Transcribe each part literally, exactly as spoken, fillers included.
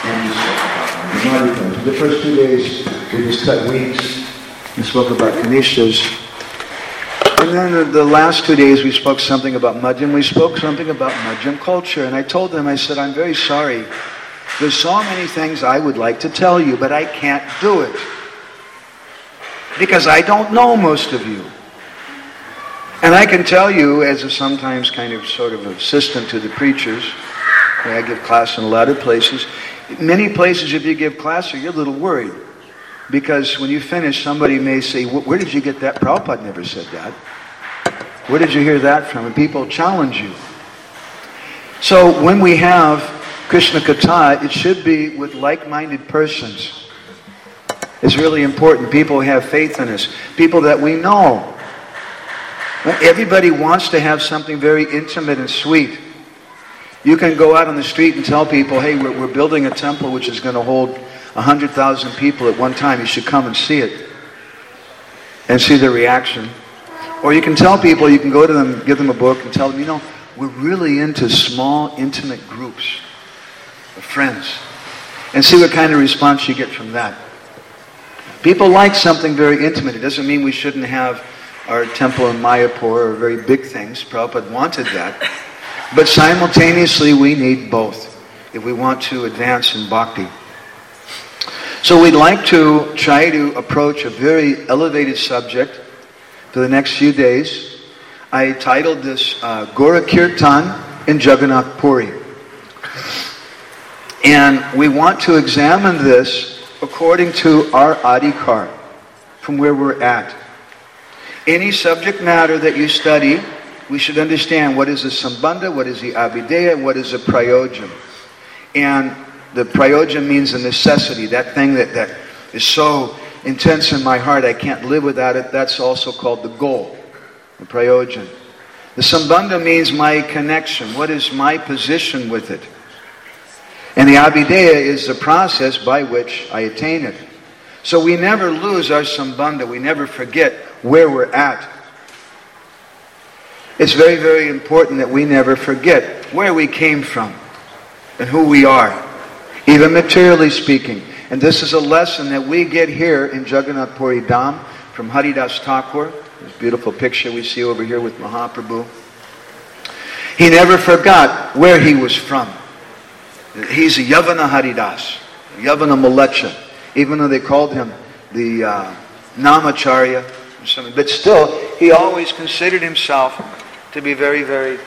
And just, the first two days, we just cut weeks and spoke about Kanishas. And then the last two days, we spoke something about Madhyam. We spoke something about Madhyam culture. And I told them, I said, I'm very sorry. There's so many things I would like to tell you, but I can't do it. Because I don't know most of you. And I can tell you, as a sometimes kind of sort of assistant to the preachers, I give class in a lot of places. Many places, if you give class, you're a little worried. Because when you finish, somebody may say, where did you get that? Prabhupada never said that. Where did you hear that from? And people challenge you. So when we have Krishna Katha, it should be with like-minded persons. It's really important. People who have faith in us. People that we know. Everybody wants to have something very intimate and sweet. You can go out on the street and tell people, hey, we're, we're building a temple which is going to hold one hundred thousand people at one time. You should come and see it. And see their reaction. Or you can tell people, you can go to them, give them a book and tell them, you know, we're really into small, intimate groups of friends. And see what kind of response you get from that. People like something very intimate. It doesn't mean we shouldn't have our temple in Mayapur or very big things. Prabhupada wanted that. But simultaneously, we need both if we want to advance in bhakti. So we'd like to try to approach a very elevated subject for the next few days. I titled this uh, Gaura Kirtan in Jagannath Puri. And we want to examine this according to our adhikar, from where we're at. Any subject matter that you study, we should understand what is the sambandha, what is the abhideya, and what is the prayojan. And the prayojan means the necessity, that thing that, that is so intense in my heart I can't live without it. That's also called the goal, the prayojan. The sambandha means my connection. What is my position with it? And the abhideya is the process by which I attain it. So we never lose our sambandha. We never forget where we're at. It's very, very important that we never forget where we came from and who we are, even materially speaking. And this is a lesson that we get here in Jagannath Puri Dham from Haridas Thakur. This beautiful picture we see over here with Mahaprabhu. He never forgot where he was from. He's a Yavana Haridas, Yavana Malecha, even though they called him the uh, Namacharya or something. But still, he always considered himself to be very, very,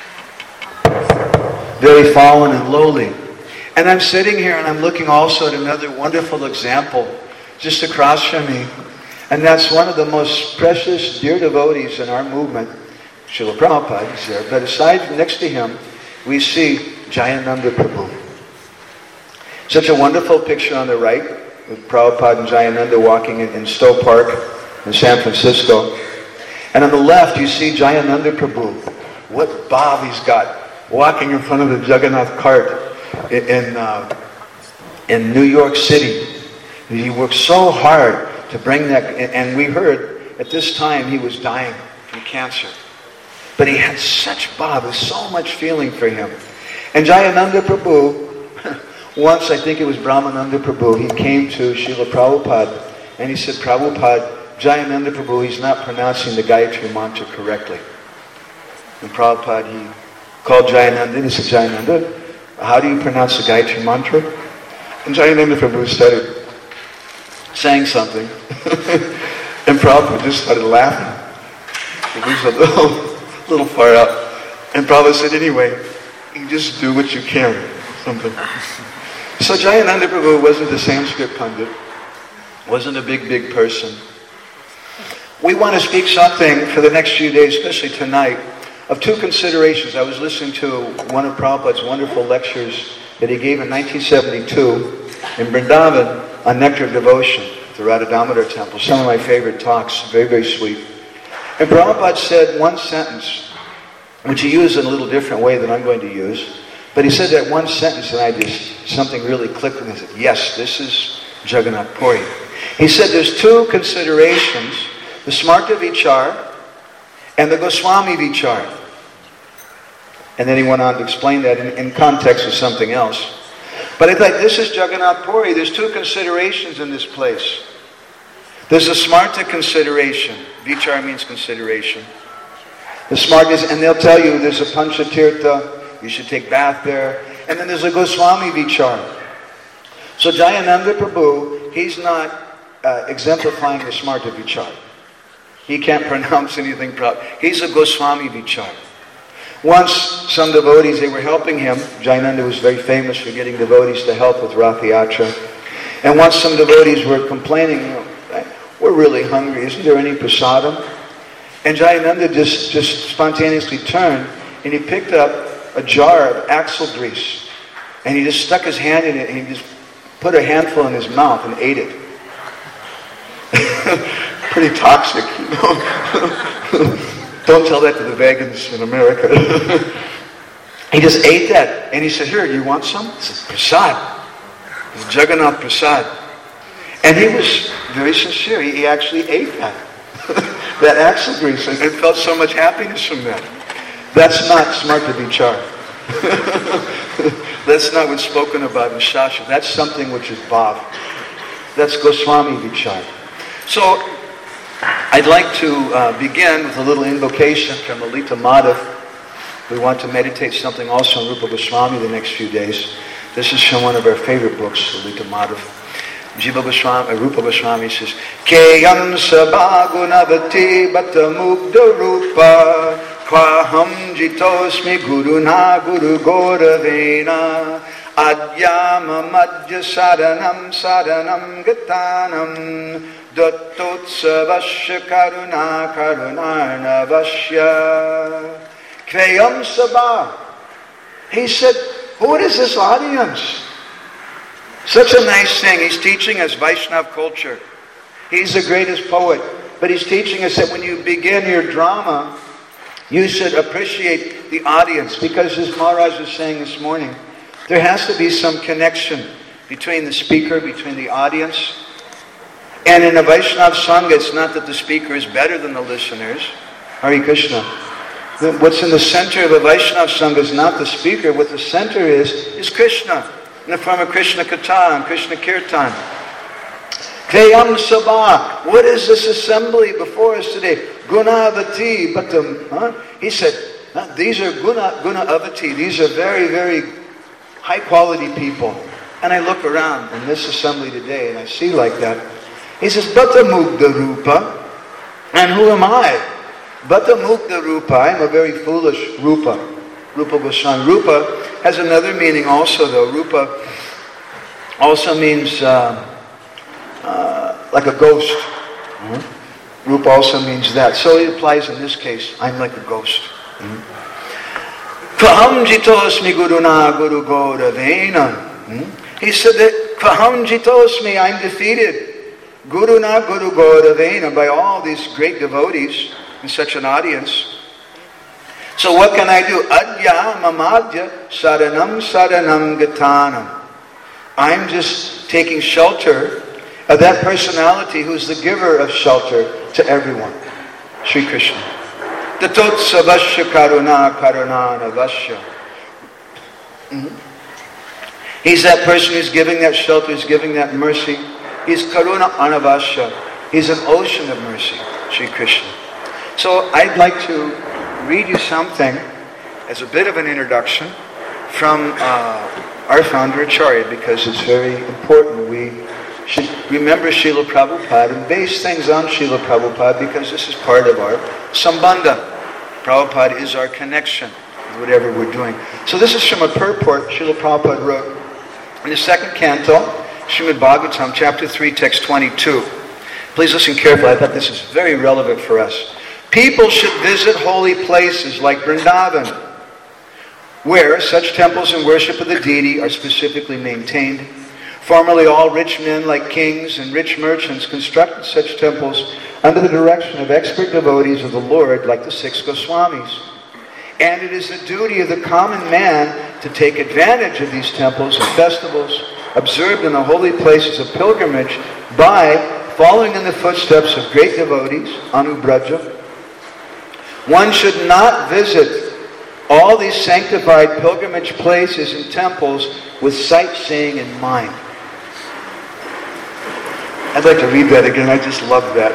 very fallen and lowly. And I'm sitting here and I'm looking also at another wonderful example just across from me. And that's one of the most precious, dear devotees in our movement, Srila Prabhupada is there. But aside, next to him, we see Jayananda Prabhu. Such a wonderful picture on the right with Prabhupada and Jayananda walking in, in Stowe Park in San Francisco. And on the left, you see Jayananda Prabhu. What bob he's got walking in front of the Jagannath cart in, in, uh, in New York City. He worked so hard to bring that, and we heard at this time he was dying from cancer. But he had such bob, there's so much feeling for him. And Jayananda Prabhu, once, I think it was Brahmananda Prabhu, he came to Srila Prabhupada and he said, Prabhupada, Jayananda Prabhu, he's not pronouncing the Gayatri Mantra correctly. And Prabhupada, he called Jayananda and he said, Jayananda, how do you pronounce the Gayatri Mantra? And Jayananda Prabhu started saying something. And Prabhupada just started laughing. It was a little, little far out. And Prabhupada said, anyway, you just do what you can. Something. So Jayananda Prabhu wasn't the Sanskrit Pandit. Wasn't a big, big person. We want to speak something for the next few days, especially tonight, of two considerations. I was listening to one of Prabhupada's wonderful lectures that he gave in nineteen seventy-two in Vrindavan on Nectar of Devotion at the Radha Damodar Temple. Some of my favorite talks, very, very sweet. And Prabhupada said one sentence, which he used in a little different way than I'm going to use. But he said that one sentence and I just, something really clicked with me. I said, yes, this is Jagannath Puri. He said there's two considerations, the Smarta Vichar and the Goswami Vichar. And then he went on to explain that in, in context of something else. But I thought, this is Jagannath Puri. There's two considerations in this place. There's a smarta consideration. Vichar means consideration. The smart is, and they'll tell you there's a Panchatirtha, you should take bath there. And then there's a Goswami Vichar. So Jayananda Prabhu, he's not uh, exemplifying the smarta Vichar. He can't pronounce anything proper. He's a Goswami Vichar. Once some devotees, they were helping him. Jayananda was very famous for getting devotees to help with Rath Yatra. And once some devotees were complaining, you know, we're really hungry, isn't there any prasadam? And Jayananda just, just spontaneously turned and he picked up a jar of axle grease. And he just stuck his hand in it and he just put a handful in his mouth and ate it. Pretty toxic, you know. Don't tell that to the vegans in America. He just ate that. And he said, here, you want some? He said, prasad. It's Jagannath prasad. And he was very sincere. He, he actually ate that. That axle grease. And it felt so much happiness from that. That's not smarta vichar. That's not what's spoken about in Shastra. That's something which is bhav. That's Goswami Vichar. So, I'd like to uh, begin with a little invocation from Lalita Madhav. We want to meditate something also on Rupa Goswami the next few days. This is from one of our favorite books, Lalita Madhav. Jiva Goswami, uh, Rupa Goswami says, Keyam sabha gunavati bata mugda rupa Kwaham jitosmi guruna guru goravena Adyama madhya sadanam sadanam gatanam Dattotsavasya karuna karunarnavasya Kvayam sabha. He said, what is this audience? Such a nice thing. He's teaching us Vaishnav culture. He's the greatest poet. But he's teaching us that when you begin your drama, you should appreciate the audience. Because as Maharaj was saying this morning, there has to be some connection between the speaker, between the audience. And in a Vaishnav Sangha, it's not that the speaker is better than the listeners. Hare Krishna. What's in the center of a Vaishnav Sangha is not the speaker. What the center is, is Krishna. In the form of Krishna Katha and Krishna Kirtan. Kayam Sabha. What is this assembly before us today? Gunavati. But um, huh? He said, huh? These are Guna, Guna Avati. These are very, very high quality people. And I look around in this assembly today and I see like that. He says, Bata Mugda Rupa. And who am I? Bata Mugda Rupa. I am a very foolish Rupa. Rupa Goswami. Rupa has another meaning also though. Rupa also means uh, uh, like a ghost. Mm-hmm. Rupa also means that. So it applies in this case. I'm like a ghost. Kvaham jitosmi guruna guru goravena. He said that Kvaham jitosmi, I'm defeated. Guruna guru goravena, by all these great devotees in such an audience. So what can I do? Adya mamadya saranam saranam gatanam. I'm just taking shelter of that personality who's the giver of shelter to everyone. Sri Krishna. Tatotsa karuna karunana vasya. He's that person who's giving that shelter, who's giving that mercy. He's karuna anavasya. He's an ocean of mercy. Sri Krishna. So I'd like to read you something as a bit of an introduction from uh, our founder Acharya, because it's very important we should remember Srila Prabhupada and base things on Srila Prabhupada, because this is part of our sambandha. Prabhupada is our connection with whatever we're doing. So this is from a purport Srila Prabhupada wrote in the second canto, Srimad Bhagavatam, chapter three, text twenty-two. Please listen carefully. I thought this is very relevant for us. People should visit holy places like Vrindavan, where such temples and worship of the deity are specifically maintained. Formerly all rich men like kings and rich merchants constructed such temples under the direction of expert devotees of the Lord like the six Goswamis. And it is the duty of the common man to take advantage of these temples and festivals observed in the holy places of pilgrimage by following in the footsteps of great devotees, Anubraja. One should not visit all these sanctified pilgrimage places and temples with sightseeing in mind. I'd like to read that again. I just love that.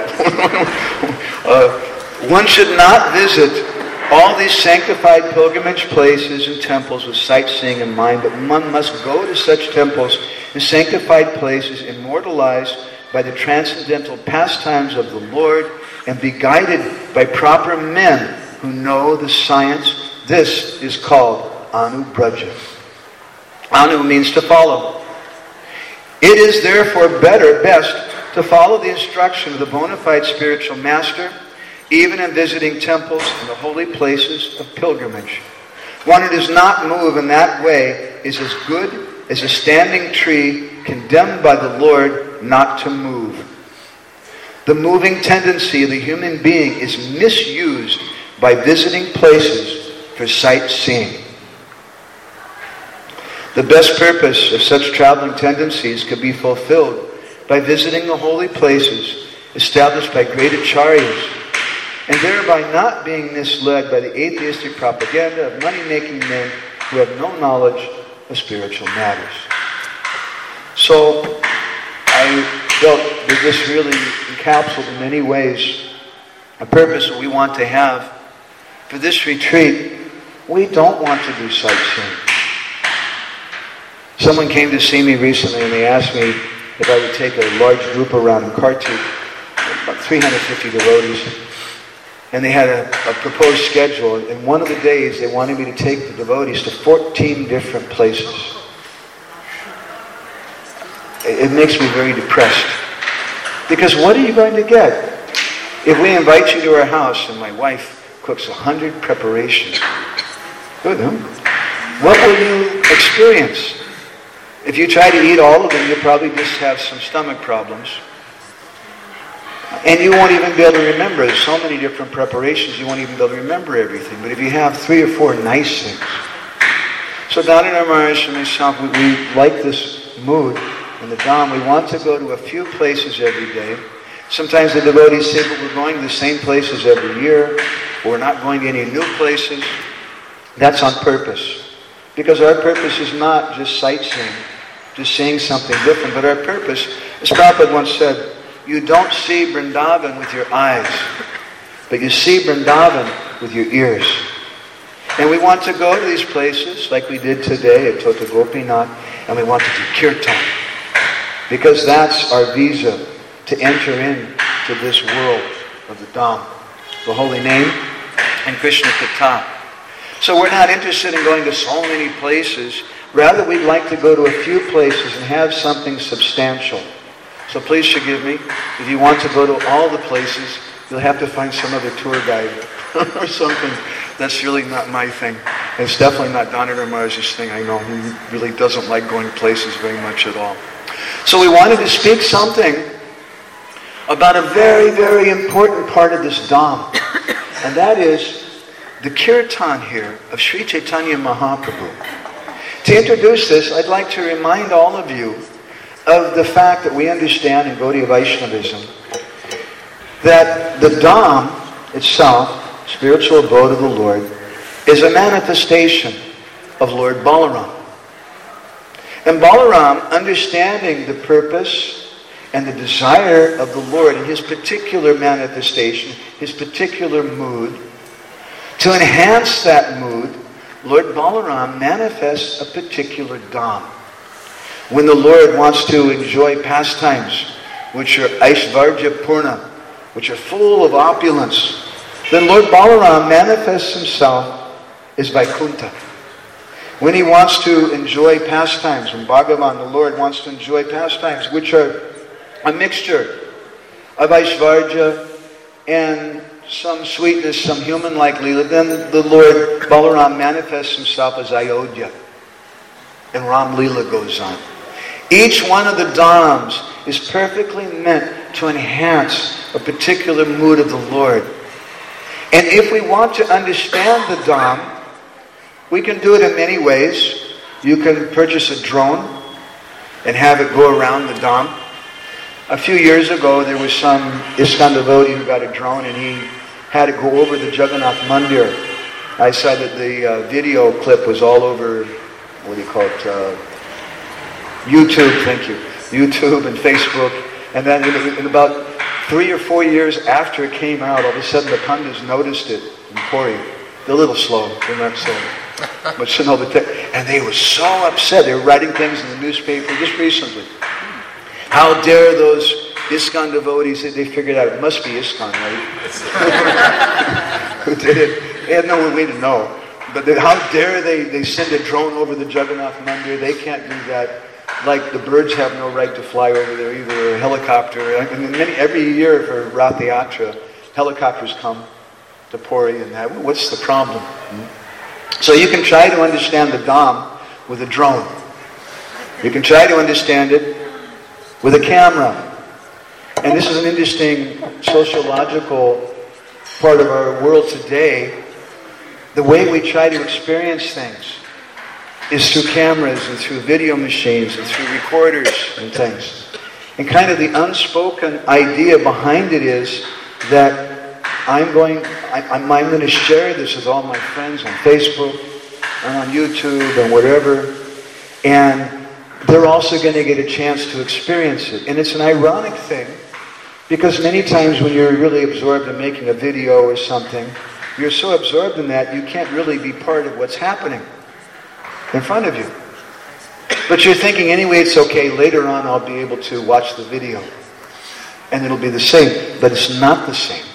uh, one should not visit all these sanctified pilgrimage places and temples with sightseeing in mind, but one must go to such temples and sanctified places immortalized by the transcendental pastimes of the Lord and be guided by proper men who know the science. This is called Anubraja. Anu means to follow. It is therefore better, best, to follow the instruction of the bona fide spiritual master, even in visiting temples and the holy places of pilgrimage. One who does not move in that way is as good as a standing tree condemned by the Lord not to move. The moving tendency of the human being is misused by visiting places for sightseeing. The best purpose of such traveling tendencies could be fulfilled by visiting the holy places established by great acharyas, and thereby not being misled by the atheistic propaganda of money-making men who have no knowledge of spiritual matters. So, I felt that this really encapsulated in many ways a purpose that we want to have for this retreat. We don't want to do sightseeing. Someone came to see me recently and they asked me if I would take a large group around in Kartik, about three hundred fifty devotees. And they had a, a proposed schedule. And one of the days they wanted me to take the devotees to fourteen different places. It, it makes me very depressed. Because what are you going to get? If we invite you to our house and my wife cooks a hundred preparations, good, huh? What will you experience? If you try to eat all of them, you'll probably just have some stomach problems. And you won't even be able to remember. There's so many different preparations, you won't even be able to remember everything. But if you have three or four nice things. So Damodar Maharaj and myself, we, we like this mood in the Dham. We want to go to a few places every day. Sometimes the devotees say, but we're going to the same places every year. Or we're not going to any new places. That's on purpose. Because our purpose is not just sightseeing, just seeing something different. But our purpose, as Prabhupada once said, you don't see Vrindavan with your eyes, but you see Vrindavan with your ears. And we want to go to these places like we did today at Tota Gopinath, and we want to do kirtan. Because that's our visa to enter into this world of the Dham, the holy name, and Krishna Katha. So we're not interested in going to so many places. Rather, we'd like to go to a few places and have something substantial. So please forgive me. If you want to go to all the places, you'll have to find some other tour guide or something. That's really not my thing. And it's definitely not Damodar Maharaj's thing. I know he really doesn't like going places very much at all. So we wanted to speak something about a very, very important part of this Dham. And that is the kirtan here of Sri Chaitanya Mahaprabhu. To introduce this, I'd like to remind all of you of the fact that we understand in Gaudiya Vaishnavism that the Dham itself, spiritual abode of the Lord, is a manifestation of Lord Balaram. And Balaram, understanding the purpose and the desire of the Lord in his particular manifestation, his particular mood, to enhance that mood, Lord Balaram manifests a particular Dham. When the Lord wants to enjoy pastimes which are Aishvarja Purna, which are full of opulence, then Lord Balaram manifests himself as Vaikuntha. When he wants to enjoy pastimes, when Bhagavan, the Lord, wants to enjoy pastimes which are a mixture of Aishvarja and some sweetness, some human-like Leela, then the Lord Balaram manifests himself as Ayodhya. And Ram Leela goes on. Each one of the Dhams is perfectly meant to enhance a particular mood of the Lord. And if we want to understand the Dham, we can do it in many ways. You can purchase a drone and have it go around the Dham. A few years ago, there was some ISKCON devotee who got a drone and he had it go over the Jagannath Mandir. I saw that the uh, video clip was all over, what do you call it, uh, YouTube, thank you, YouTube and Facebook. And then in, in about three or four years after it came out, all of a sudden the pundits noticed it in Puri. They're a little slow, they're not so much to know the tech. And they were so upset. They were writing things in the newspaper just recently. How dare those ISKCON devotees, they figured out it must be ISKCON, right? Who did it? They had no way to know. But they, how dare they, they send a drone over the Jagannath Mandir? They can't do that. Like the birds have no right to fly over there either, or a helicopter. And many, every year for Rath Yatra, helicopters come to Puri and that. What's the problem? Hmm? So you can try to understand the Dham with a drone. You can try to understand it with a camera. And this is an interesting sociological part of our world today. The way we try to experience things is through cameras and through video machines and through recorders and things. And kind of the unspoken idea behind it is that I'm going, I, I'm, I'm going to share this with all my friends on Facebook and on YouTube and whatever. And they're also going to get a chance to experience it. And it's an ironic thing, because many times when you're really absorbed in making a video or something, you're so absorbed in that you can't really be part of what's happening in front of you. But you're thinking, anyway, it's okay, later on I'll be able to watch the video. And it'll be the same. But it's not the same.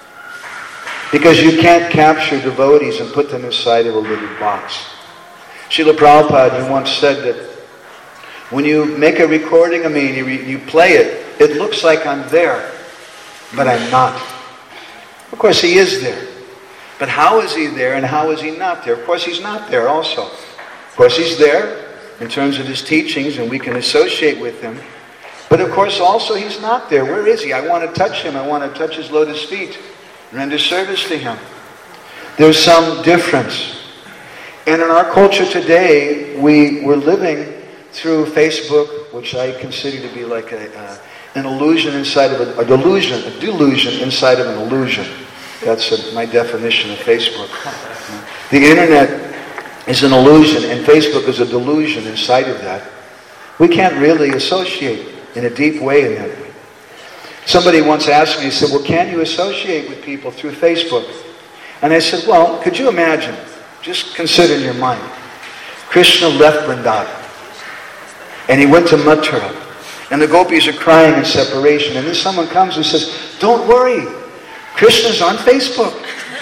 Because you can't capture devotees and put them inside of a little box. Srila Prabhupada, he once said that when you make a recording of me and you, re- you play it, it looks like I'm there, but I'm not. Of course, he is there. But how is he there and how is he not there? Of course, he's not there also. Of course, he's there in terms of his teachings and we can associate with him. But of course, also, he's not there. Where is he? I want to touch him. I want to touch his lotus feet. Render service to him. There's some difference. And in our culture today, we, we're living through Facebook, which I consider to be like a, uh, an illusion inside of a, a delusion, a delusion inside of an illusion. That's a, my definition of Facebook. The internet is an illusion, and Facebook is a delusion inside of that. We can't really associate in a deep way in that way. Somebody once asked me, he said, well, can you associate with people through Facebook? And I said, well, could you imagine, just consider in your mind, Krishna left Vrindavan, and he went to Mathura, and the gopis are crying in separation, and then someone comes and says, don't worry, Krishna's on Facebook.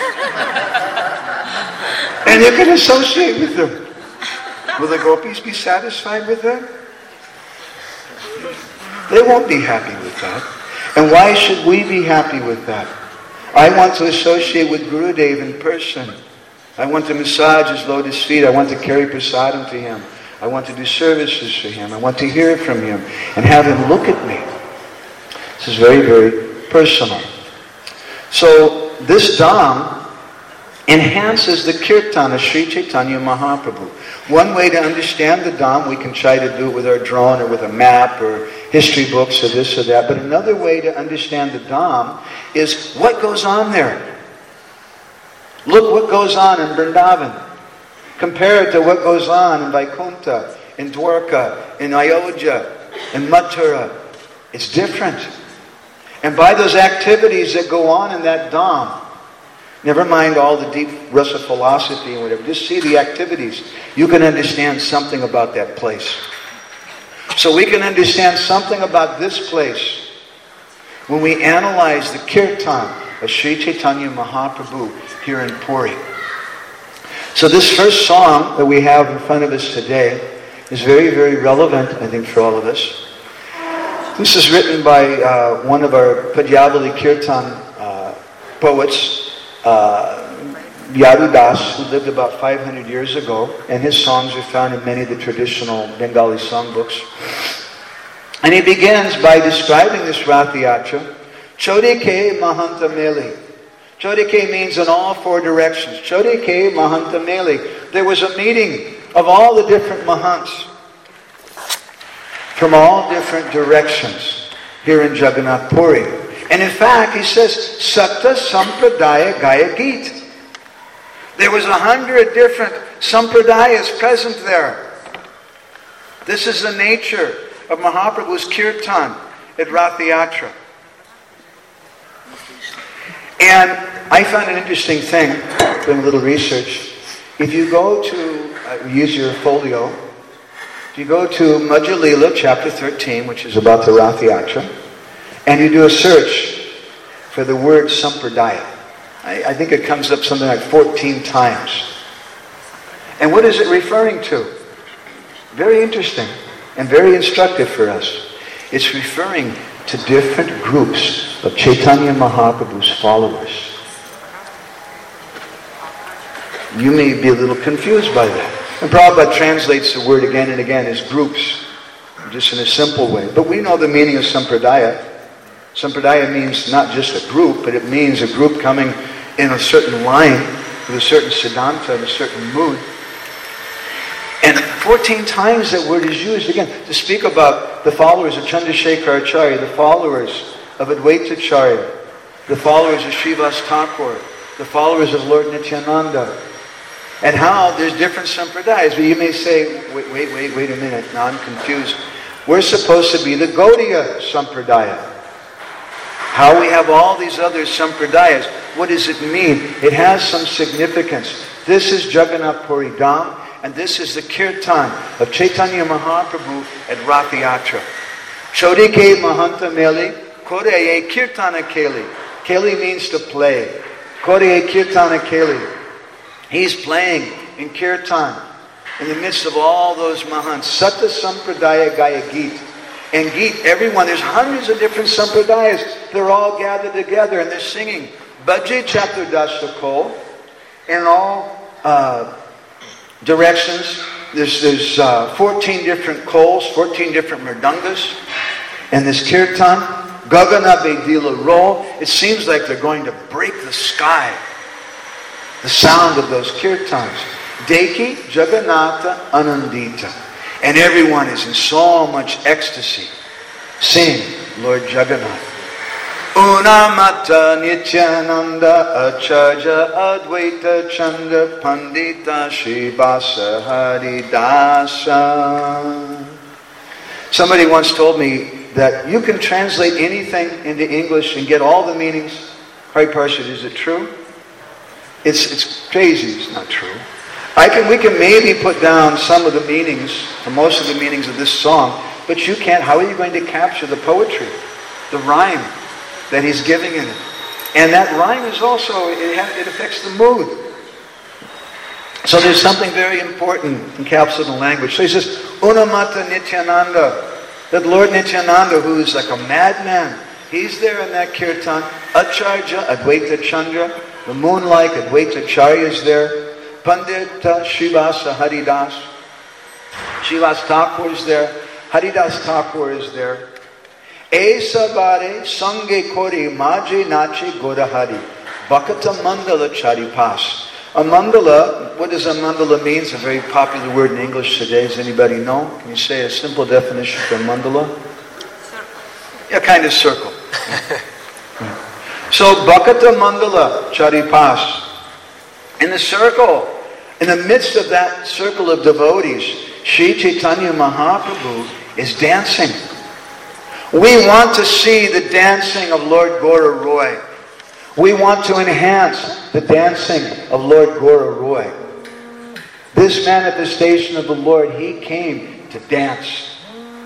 And you can associate with them. Will the gopis be satisfied with that? They won't be happy with that. And why should we be happy with that? I want to associate with Gurudev in person. I want to massage his lotus feet. I want to carry prasadam to him. I want to do services for him. I want to hear from him and have him look at me. This is very, very personal. So this Dham enhances the kirtan of Sri Chaitanya Mahaprabhu. One way to understand the Dham, we can try to do it with our drone or with a map or history books or this or that. But another way to understand the Dham is what goes on there. Look what goes on in Vrindavan. Compare it to what goes on in Vaikuntha, in Dwarka, in Ayodhya, in Mathura. It's different. And by those activities that go on in that Dham, never mind all the deep rasa philosophy and whatever, just see the activities. You can understand something about that place. So we can understand something about this place when we analyze the kirtan of Sri Chaitanya Mahaprabhu here in Puri. So this first song that we have in front of us today is very, very relevant, I think, for all of us. This is written by uh, one of our Padyavali Kirtan uh, poets, uh, Yadu Das, who lived about five hundred years ago, and his songs are found in many of the traditional Bengali songbooks. And he begins by describing this Rath Yatra. Chodike Mahanta Meli. Chodike means in all four directions. Chodike Mahanta Meli. There was a meeting of all the different Mahants from all different directions here in Jagannath Puri. And in fact, he says, Satta Sampradaya Gaya Geet. There was a hundred different sampradayas present there. This is the nature of Mahaprabhu's kirtan at Rath Yatra. And I found an interesting thing, doing a little research. If you go to, uh, use your folio, if you go to Madhya Leela, chapter thirteen, which is about the Rath Yatra, and you do a search for the word Sampradaya, I, I think it comes up something like fourteen times. And what is it referring to? Very interesting and very instructive for us. It's referring to different groups of Chaitanya Mahaprabhu's followers. You may be a little confused by that. And Prabhupada translates the word again and again as groups, just in a simple way. But we know the meaning of Sampradaya. Sampradaya means not just a group, but it means a group coming in a certain line, with a certain siddhanta, and a certain mood. And fourteen times that word is used again to speak about the followers of Chandrasekhar Acharya, the followers of Advaita Acharya, the followers of Srivas Thakur, the followers of Lord Nityananda, and how there's different sampradayas. But you may say, wait, wait, wait, wait a minute, now I'm confused. We're supposed to be the Gaudiya Sampradaya. How we have all these other sampradayas, what does it mean? It has some significance. This is Jagannath Puri Dham, and this is the kirtan of Chaitanya Mahaprabhu at Rath Yatra. Chodike Mahanta Meli, Koreye Kirtana Keli. Keli means to play. Koreye Kirtana Keli. He's playing in kirtan in the midst of all those mahants. Sata Sampradaya Gaya Geet. And Geet, everyone, there's hundreds of different sampradayas. They're all gathered together and they're singing Bhaje Chaturdasha Kol in all uh, directions. There's, there's uh, fourteen different kols, fourteen different mridangas. And this kirtan, Gagana Bedila Ro, it seems like they're going to break the sky. The sound of those kirtans. Deki Jagannatha Anandita. And everyone is in so much ecstasy. Sing Lord Jagannath. Unamata Nityananda Acharya Advaita Chandra Pandita Srivasa Haridasa. Somebody once told me that you can translate anything into English and get all the meanings. Hari Parshad, is it true? It's, it's crazy, it's not true. I can, we can maybe put down some of the meanings, or most of the meanings of this song, but you can't. How are you going to capture the poetry, the rhyme that he's giving in it? And that rhyme is also, it, ha- it affects the mood. So there's something very important encapsulated in the language. So he says, Unamata Nityananda, that Lord Nityananda, who is like a madman, he's there in that kirtan. Acharya, Advaita Chandra, the moon-like Advaita Acharya is there. Pandita Srivasa Haridas. Srivas Thakur is there. Haridas Thakur is there. Esa Bare Sange Kori Maji Nachi Godahari. Bhakata Mandala Charipas. A mandala, what does a mandala mean? It's a very popular word in English today. Does anybody know? Can you say a simple definition for mandala? Circle. Yeah, kind of circle. So Bhakata Mandala Charipas. In the circle, in the midst of that circle of devotees, Sri Chaitanya Mahaprabhu is dancing. We want to see the dancing of Lord Gora Roy. We want to enhance the dancing of Lord Gora Roy. This manifestation of the Lord, he came to dance.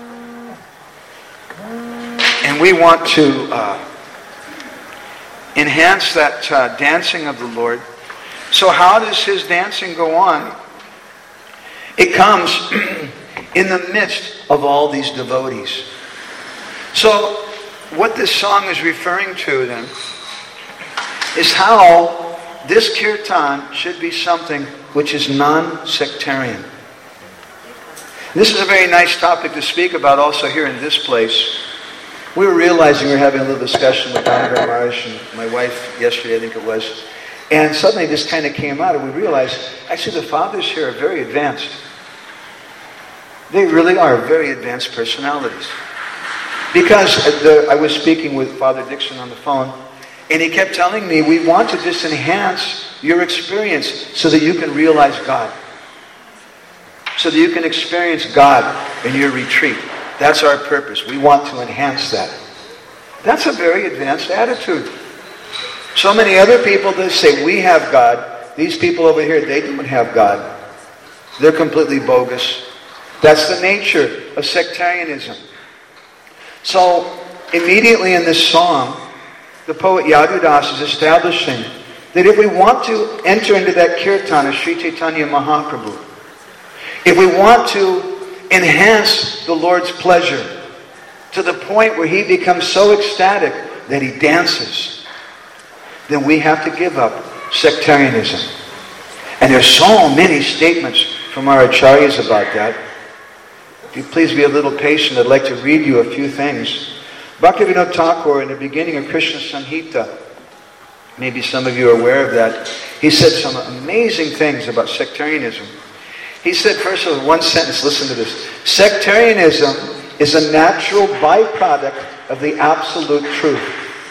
And we want to uh, enhance that uh, dancing of the Lord. So how does his dancing go on? It comes in the midst of all these devotees. So what this song is referring to then is how this kirtan should be something which is non-sectarian. This is a very nice topic to speak about also here in this place. We were realizing we were having a little discussion with Damodar Maharaj and my wife yesterday, I think it was. And suddenly this kind of came out and we realized, actually the fathers here are very advanced. They really are very advanced personalities. Because the, I was speaking with Father Dixon on the phone, And he kept telling me, we want to just enhance your experience so that you can realize God. So that you can experience God in your retreat. That's our purpose. We want to enhance that. That's a very advanced attitude. So many other people that say, we have God. These people over here, they don't have God. They're completely bogus. That's the nature of sectarianism. So, immediately in this song, the poet Yadu-Das is establishing that if we want to enter into that kirtan of Sri Chaitanya Mahaprabhu, if we want to enhance the Lord's pleasure to the point where he becomes so ecstatic that he dances, then we have to give up sectarianism. And there's so many statements from our acharyas about that. If you please be a little patient, I'd like to read you a few things. Bhaktivinoda Thakur, in the beginning of Krishna Samhita, maybe some of you are aware of that, he said some amazing things about sectarianism. He said, first of all, one sentence, listen to this. Sectarianism is a natural byproduct of the absolute truth.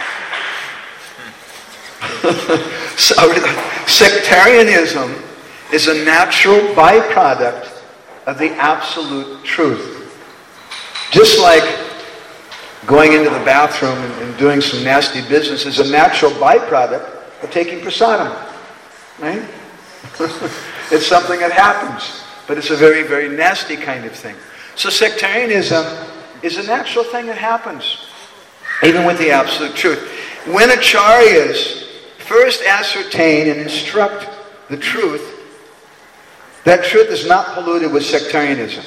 So, sectarianism is a natural byproduct of the absolute truth. Just like going into the bathroom and, and doing some nasty business is a natural byproduct of taking prasadam. Right? It's something that happens, but it's a very, very nasty kind of thing. So sectarianism is a natural thing that happens, even with the absolute truth. When acharyas first ascertain and instruct the truth, that truth is not polluted with sectarianism.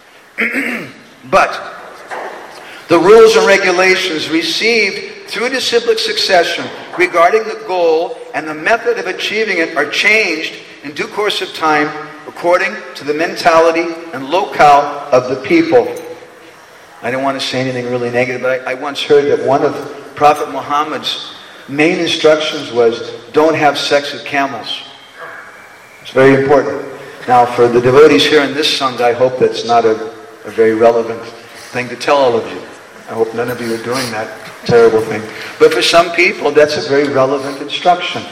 But the rules and regulations received through disciplic succession regarding the goal and the method of achieving it are changed in due course of time according to the mentality and locale of the people. I don't want to say anything really negative, but I, I once heard that one of Prophet Muhammad's main instructions was, don't have sex with camels. It's very important. Now, for the devotees here in this Sangha, I hope that's not a, a very relevant thing to tell all of you. I hope none of you are doing that terrible thing. But for some people, that's a very relevant instruction.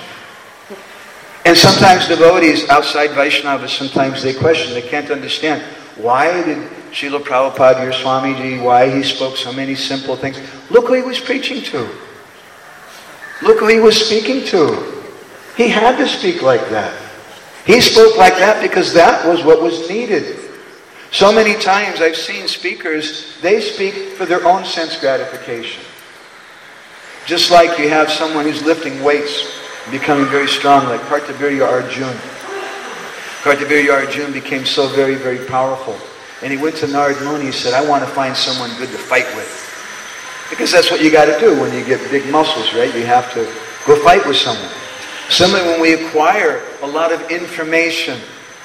And sometimes devotees outside Vaishnavas, sometimes they question, they can't understand. Why did Srila Prabhupada, your Swamiji, why he spoke so many simple things? Look who he was preaching to. Look who he was speaking to. He had to speak like that. He spoke like that because that was what was needed. So many times I've seen speakers, they speak for their own sense gratification. Just like you have someone who's lifting weights, becoming very strong, like Kartavirya Arjuna. Kartavirya Arjuna became so very, very powerful. And he went to Narad Muni, he said, I want to find someone good to fight with. Because that's what you got to do when you get big muscles, right? You have to go fight with someone. Similarly, when we acquire a lot of information,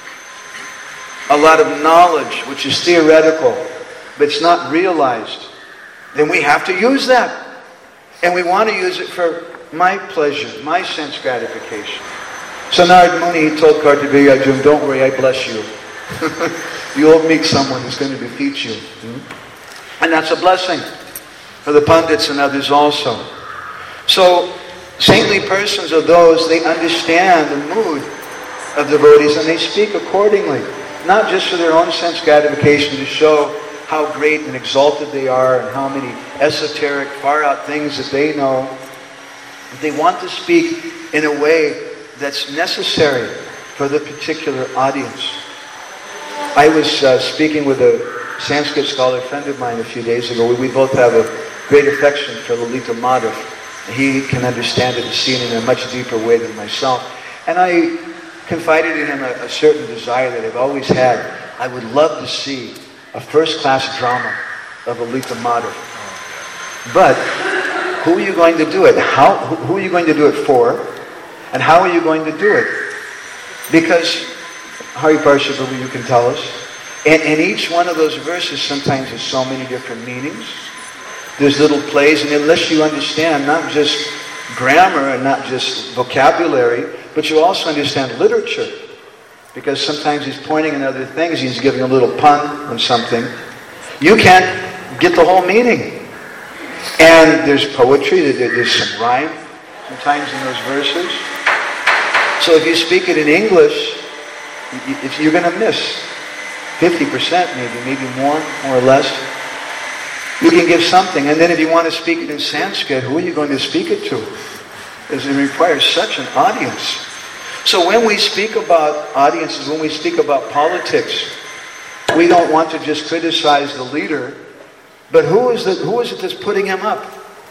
a lot of knowledge, which is theoretical, but it's not realized, then we have to use that. And we want to use it for my pleasure, my sense gratification. So Narad Muni told Kartavirya Arjuna, don't worry, I bless you. You'll meet someone who's going to defeat you. Hmm? And that's a blessing for the pundits and others also. So saintly persons are those, they understand the mood of devotees and they speak accordingly. Not just for their own sense gratification to show how great and exalted they are and how many esoteric, far-out things that they know. They want to speak in a way that's necessary for the particular audience. I was uh, speaking with a Sanskrit scholar friend of mine a few days ago. We, we both have a great affection for Lalita Madhav. He can understand it and see it in a much deeper way than myself. And I confided in him a, a certain desire that I've always had. I would love to see a first-class drama of Lalita Madhav. But who are you going to do it? How? Who are you going to do it for? And how are you going to do it? Because, Hari Parsha Prabhu, you can tell us, and, and each one of those verses sometimes has so many different meanings. There's little plays, and unless you understand not just grammar and not just vocabulary, but you also understand literature. Because sometimes he's pointing at other things, he's giving a little pun on something. You can't get the whole meaning. And there's poetry, there's some rhyme, sometimes in those verses. So if you speak it in English, if you're going to miss fifty percent maybe, maybe more, more or less. You can give something. And then if you want to speak it in Sanskrit, who are you going to speak it to? Because it requires such an audience. So when we speak about audiences, when we speak about politics, we don't want to just criticize the leader, but who is, the, who is it that's putting him up?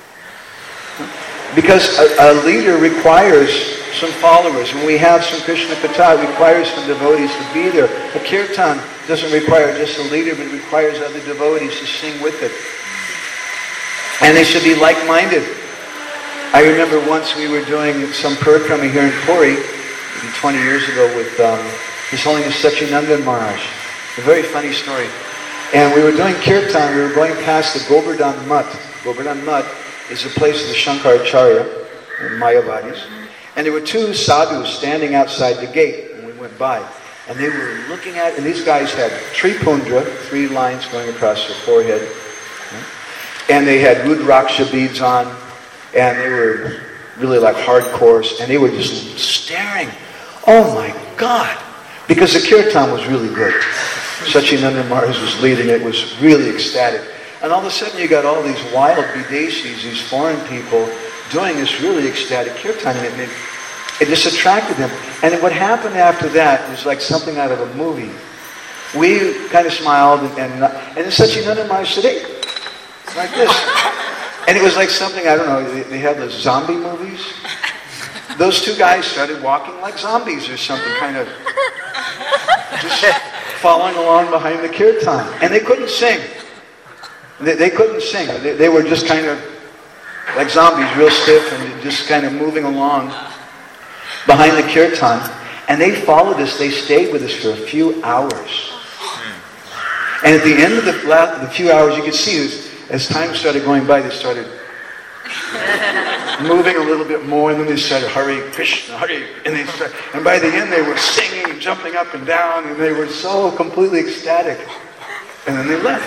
Because a, a leader requires some followers. When we have some Krishna Katha, it requires some devotees to be there. A kirtan doesn't require just a leader, but it requires other devotees to sing with it. And they should be like-minded. I remember once we were doing some parikrama here in Puri, maybe twenty years ago, with um, His Holiness Sachinandan Maharaj. A very funny story. And we were doing kirtan, we were going past the Govardhan Mutt. Govardhan Mutt is the place of the Shankaracharya, and Mayavadis. And there were two sadhus standing outside the gate when we went by. And they were looking at, and these guys had tripundra, three lines going across their forehead. And they had Rudraksha beads on, and they were really like hardcore, and they were just staring. Oh my God! Because the kirtan was really good. Sachinandan Maharaj was leading it, was really ecstatic. And all of a sudden you got all these wild Videshis, these foreign people, doing this really ecstatic kirtan, and it, it just attracted them. And what happened after that was like something out of a movie. We kind of smiled, and, and, and then Sachinandan Maharaj said, hey, like this. And it was like something, I don't know, they, they had those zombie movies. Those two guys started walking like zombies or something, kind of just following along behind the kirtan. And they couldn't sing. They, they couldn't sing. They, they were just kind of like zombies, real stiff, and just kind of moving along behind the kirtan. And they followed us. They stayed with us for a few hours. And at the end of the, last, the few hours, you could see as, as time started going by, they started moving a little bit more, and then they started Hare Krishna, Hare, and they started, and by the end they were singing and jumping up and down, and they were so completely ecstatic. And then they left.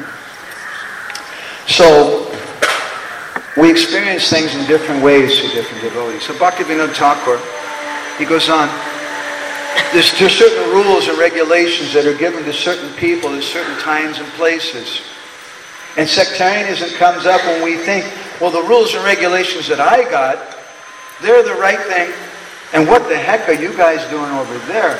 So we experience things in different ways through different devotees. So Bhaktivinoda Thakur, he goes on, there's, there's certain rules and regulations that are given to certain people at certain times and places. And sectarianism comes up when we think, well, the rules and regulations that I got, they're the right thing, and what the heck are you guys doing over there?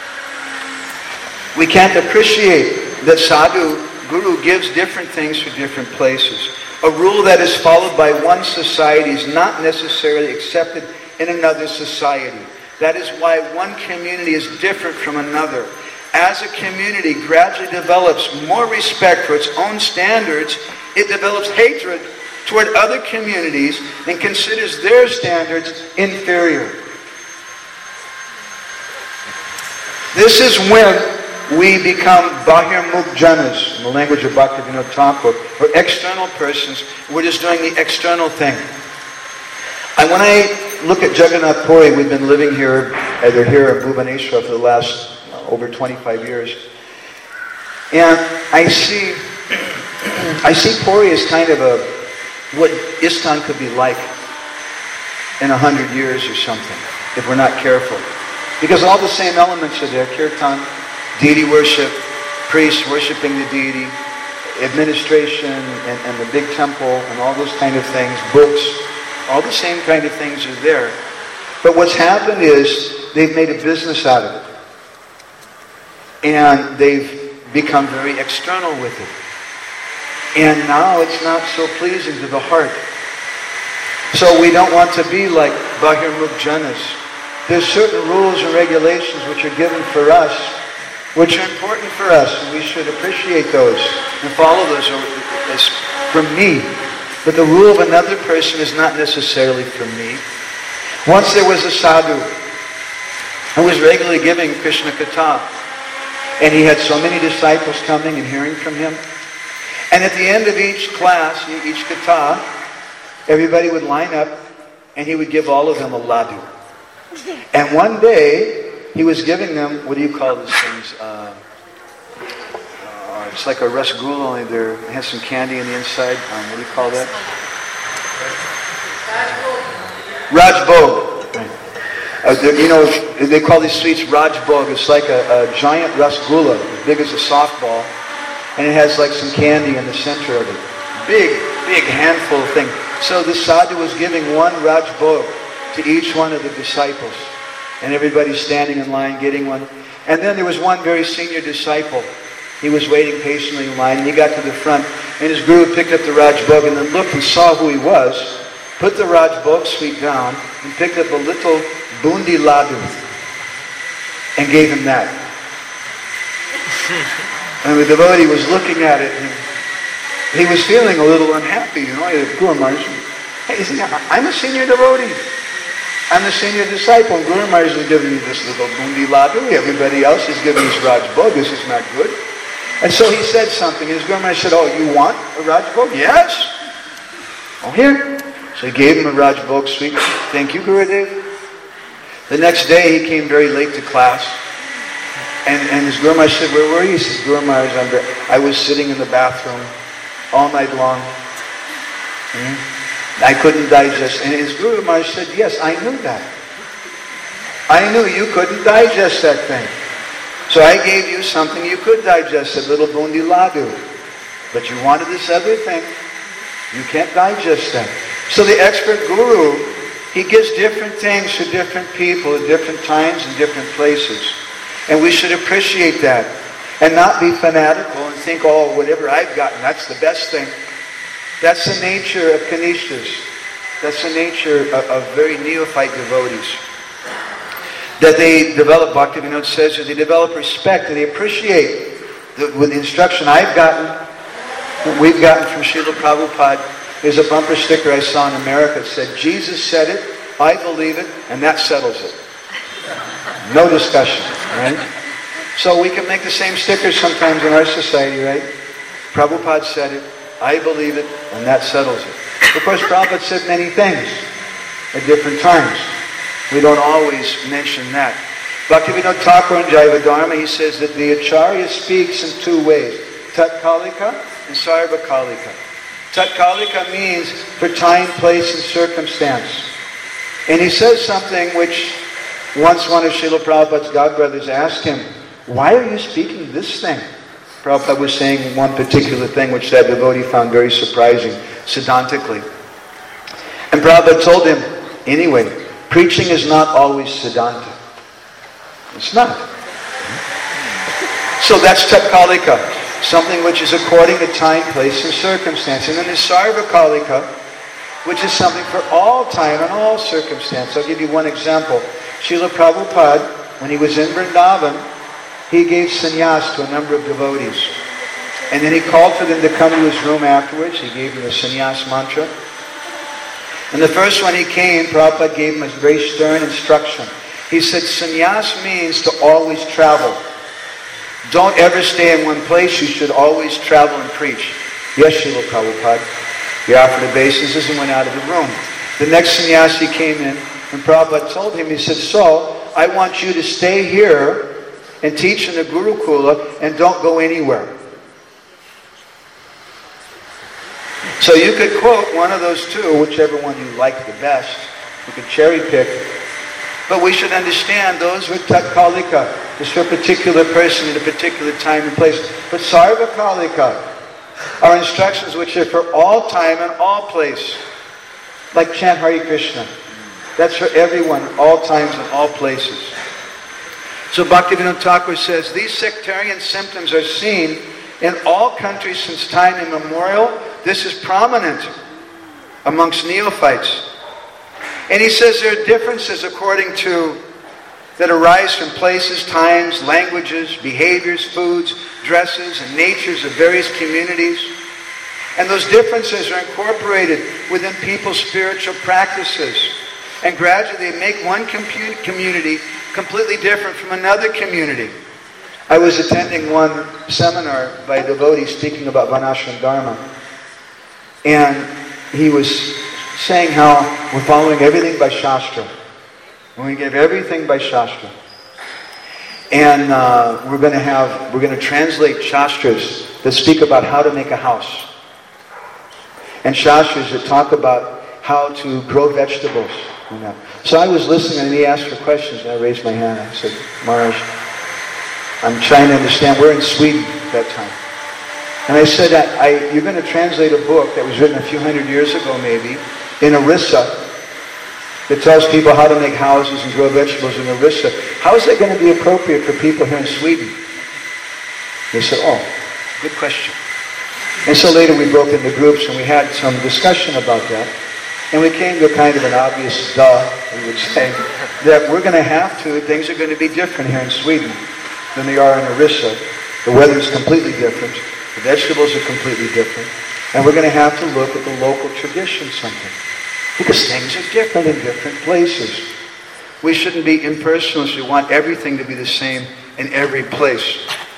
We can't appreciate that sadhu, guru gives different things for different places. A rule that is followed by one society is not necessarily accepted in another society. That is why one community is different from another. As a community gradually develops more respect for its own standards, it develops hatred toward other communities and considers their standards inferior. This is when we become bahirmukh janas, in the language of Bhaktivinoda Thakur, or external persons. We're just doing the external thing. And when I look at Jagannath Puri, we've been living here, either here or Bhubaneswar for the last over twenty-five years. And I see I see Puri as kind of a what ISKCON could be like in a hundred years or something, if we're not careful. Because all the same elements are there: kirtan, deity worship, priests worshiping the deity, administration and, and the big temple and all those kind of things, books, all the same kind of things are there. But what's happened is they've made a business out of it. And they've become very external with it. And now it's not so pleasing to the heart. So we don't want to be like bahirmukh janas. There's certain rules and regulations which are given for us, which are important for us, and we should appreciate those and follow those as from me. But the rule of another person is not necessarily from me. Once there was a sadhu who was regularly giving Krishna Katha, and he had so many disciples coming and hearing from him. And at the end of each class, each Katha, everybody would line up and he would give all of them a laddu. And one day, he was giving them, what do you call these things? Uh, uh, it's like a rasgulla, only there it has some candy on the inside. Um, what do you call that? Rajbhog. Uh, you know, they call these sweets Rajbhog. It's like a, a giant rasgulla, as big as a softball. And it has like some candy in the center of it. Big, big handful of thing. So the sadhu was giving one Rajbhog to each one of the disciples. And everybody's standing in line getting one. And then there was one very senior disciple. He was waiting patiently in line, and he got to the front. And his guru picked up the Rajbhog and then looked and saw who he was, put the Rajbhog sweet down, and picked up a little bundi ladu and gave him that. And the devotee was looking at it, and he was feeling a little unhappy, you know. Guru Maharaj, hey, he said, I'm a senior devotee. I'm the senior disciple, and Guru Maharaj is giving me this little bundi ladu. Everybody else is giving this Rajbhog. This is not good. And so he said something, and his Guru Maharaj said, oh, you want a Rajbhog? Yes. Oh, here. So he gave him a Rajbhog sweet. Thank you, Gurudev. The next day, he came very late to class. And, and his Guru Maharaj said, where were you? He said, Guru Maharaj, I was sitting in the bathroom all night long. Mm-hmm. I couldn't digest. And his Guru Maharaj said, yes, I knew that. I knew you couldn't digest that thing. So I gave you something you could digest, a little bundi ladu. But you wanted this other thing. You can't digest that. So the expert guru, he gives different things to different people at different times and different places. And we should appreciate that. And not be fanatical and think, oh, whatever I've gotten, that's the best thing. That's the nature of Kanishtas. That's the nature of, of very neophyte devotees. That they develop, Bhaktivinoda says, that they develop respect, that they appreciate the, with the instruction I've gotten, what we've gotten from Srila Prabhupada. There's a bumper sticker I saw in America that said, Jesus said it, I believe it, and that settles it. No discussion, right? So we can make the same stickers sometimes in our society, right? Prabhupada said it, I believe it, and that settles it. Of course, Prabhupada said many things at different times. We don't always mention that. Bhaktivinoda Thakur in Jaiva-dharma, he says that the Acharya speaks in two ways. Tatkalika and Sarvakalika. Tatkalika means for time, place, and circumstance. And he says something which once one of Srila Prabhupada's godbrothers asked him, why are you speaking this thing? Prabhupada was saying one particular thing which that devotee found very surprising, Siddhantically. And Prabhupada told him, anyway, preaching is not always Siddhanta. It's not. So that's Tatkalika, something which is according to time, place, and circumstance. And then there's Sarvakalika, which is something for all time and all circumstance. I'll give you one example. Srila Prabhupada, when he was in Vrindavan, he gave sannyas to a number of devotees. And then he called for them to come to his room afterwards. He gave them the sannyas mantra. And the first one he came, Prabhupada gave him a very stern instruction. He said, sannyas means to always travel. Don't ever stay in one place. You should always travel and preach. Yes, Srila Prabhupada. He offered obeisances and went out of the room. The next sannyasi came in, and Prabhupada told him, he said, so, I want you to stay here and teach in the Gurukula and don't go anywhere. So you could quote one of those two, whichever one you like the best. You could cherry pick. But we should understand those were Tatkalika. It's for a particular person at a particular time and place. But Sarvakalika are instructions which are for all time and all place. Like chant Hare Krishna. That's for everyone, all times and all places. So Bhaktivinoda Thakur says, these sectarian symptoms are seen in all countries since time immemorial. This is prominent amongst neophytes. And he says there are differences according to, that arise from places, times, languages, behaviors, foods, dresses, and natures of various communities. And those differences are incorporated within people's spiritual practices. And gradually they make one compu- community completely different from another community. I was attending one seminar by a devotee speaking about Varnashram Dharma. And he was saying how we're following everything by Shastra. And we give everything by Shastra. And uh, we're going to have, we're going to translate Shastras that speak about how to make a house. And Shastras that talk about how to grow vegetables, on that. So I was listening and he asked for questions and I raised my hand. I said, Maharaj, I'm trying to understand. We're in Sweden at that time. And I said, I, I, you're going to translate a book that was written a few hundred years ago maybe in Orissa that tells people how to make houses and grow vegetables in Orissa. How is that going to be appropriate for people here in Sweden? They said, oh, good question. And so later we broke into groups and we had some discussion about that. And we came to kind of an obvious duh, we would say, that we're going to have to, things are going to be different here in Sweden than they are in Orissa. The weather's completely different. The vegetables are completely different. And we're going to have to look at the local tradition something. Because things are different in different places. We shouldn't be impersonalists. We want everything to be the same in every place.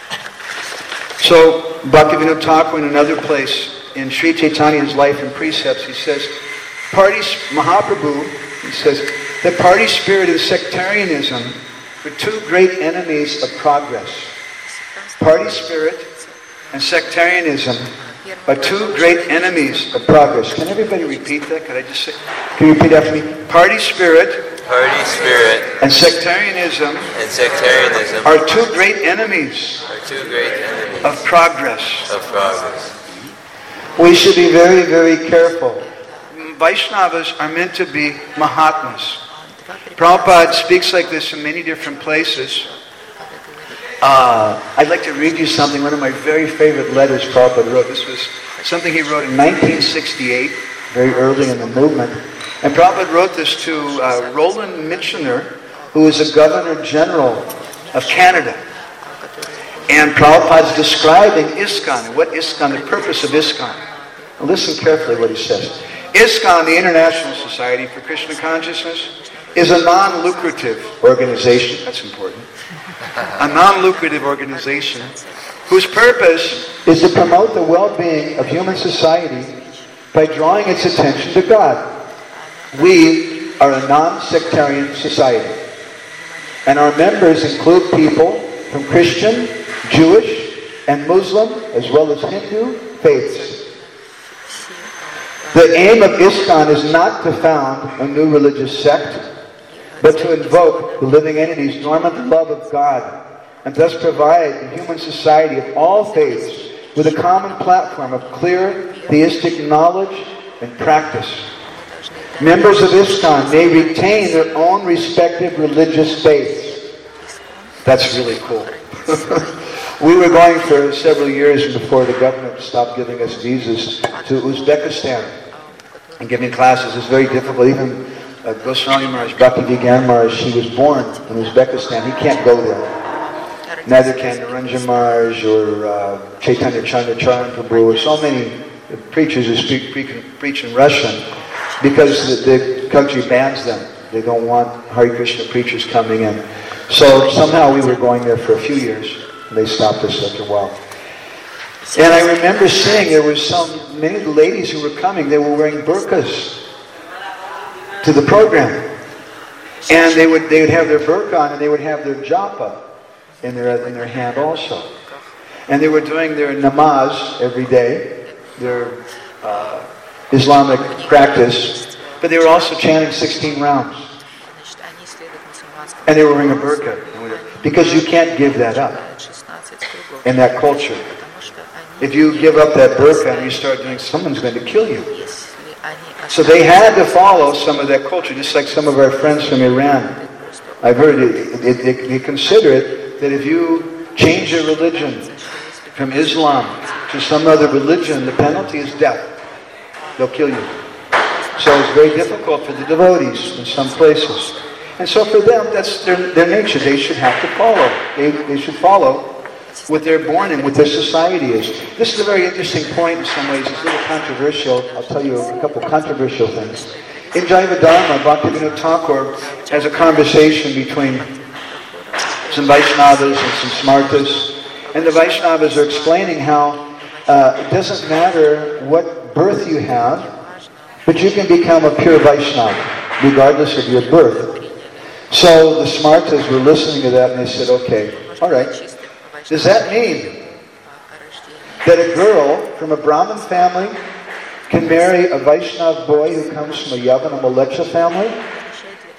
So, Bhaktivinoda Thakur in another place, in Sri Chaitanya's Life and Precepts, he says, party, Mahaprabhu, he says, the party spirit and sectarianism are two great enemies of progress. Party spirit and sectarianism are two great enemies of progress. Can everybody repeat that? Could I just say? Can you repeat after me? Party spirit, party spirit, and sectarianism, and sectarianism are two great enemies, are two great enemies of progress. Of progress. We should be very, very careful. Vaishnavas are meant to be Mahatmas. Prabhupada speaks like this in many different places. Uh, I'd like to read you something, one of my very favorite letters Prabhupada wrote. This was something he wrote in nineteen sixty-eight, very early in the movement. And Prabhupada wrote this to uh, Roland Michener, who was a Governor General of Canada. And Prabhupada's describing ISKCON, what ISKCON, the purpose of ISKCON. Now listen carefully what he says. ISKCON, the International Society for Krishna Consciousness, is a non-lucrative organization. That's important. A non-lucrative organization whose purpose is to promote the well-being of human society by drawing its attention to God. We are a non-sectarian society, and our members include people from Christian, Jewish, and Muslim, as well as Hindu faiths. The aim of ISKCON is not to found a new religious sect, but to invoke the living entity's dormant love of God, and thus provide the human society of all faiths with a common platform of clear theistic knowledge and practice. Members of ISKCON may retain their own respective religious faiths. That's really cool. We were going for several years before the government stopped giving us visas to Uzbekistan and giving classes. It's very difficult. Even uh, Goswami Maharaj, Bhakti Vigyan Maharaj, he was born in Uzbekistan. He can't go there. Neither can Niranjan Maharaj or uh, Chaitanya Chandracharan Prabhu or so many preachers who speak, pre- preach in Russian, because the, the country bans them. They don't want Hare Krishna preachers coming in. So somehow we were going there for a few years. And they stopped us after a while. And I remember seeing there was some, many of the ladies who were coming, they were wearing burqas to the program. And they would they would have their burqa on and they would have their japa in their, in their hand also. And they were doing their namaz every day, their uh, Islamic practice, but they were also chanting sixteen rounds. And they were wearing a burqa. Because you can't give that up in that culture. If you give up that burqa and you start doing, someone's going to kill you. So they had to follow some of that culture, just like some of our friends from Iran. I've heard it, it, it, they consider it that if you change your religion from Islam to some other religion, the penalty is death. They'll kill you. So it's very difficult for the devotees in some places. And so for them, that's their, their nature. They should have to follow. They, they should follow what they're born in, what their society is. This is a very interesting point in some ways. It's a little controversial. I'll tell you a couple controversial things. In Jaiva Dharma, Bhaktivinoda Thakur has a conversation between some Vaishnavas and some Smartas. And the Vaishnavas are explaining how uh, it doesn't matter what birth you have, but you can become a pure Vaishnava, regardless of your birth. So the Smartas were listening to that and they said, okay, all right. Does that mean that a girl from a Brahmin family can marry a Vaishnava boy who comes from a Yavana Malecha family?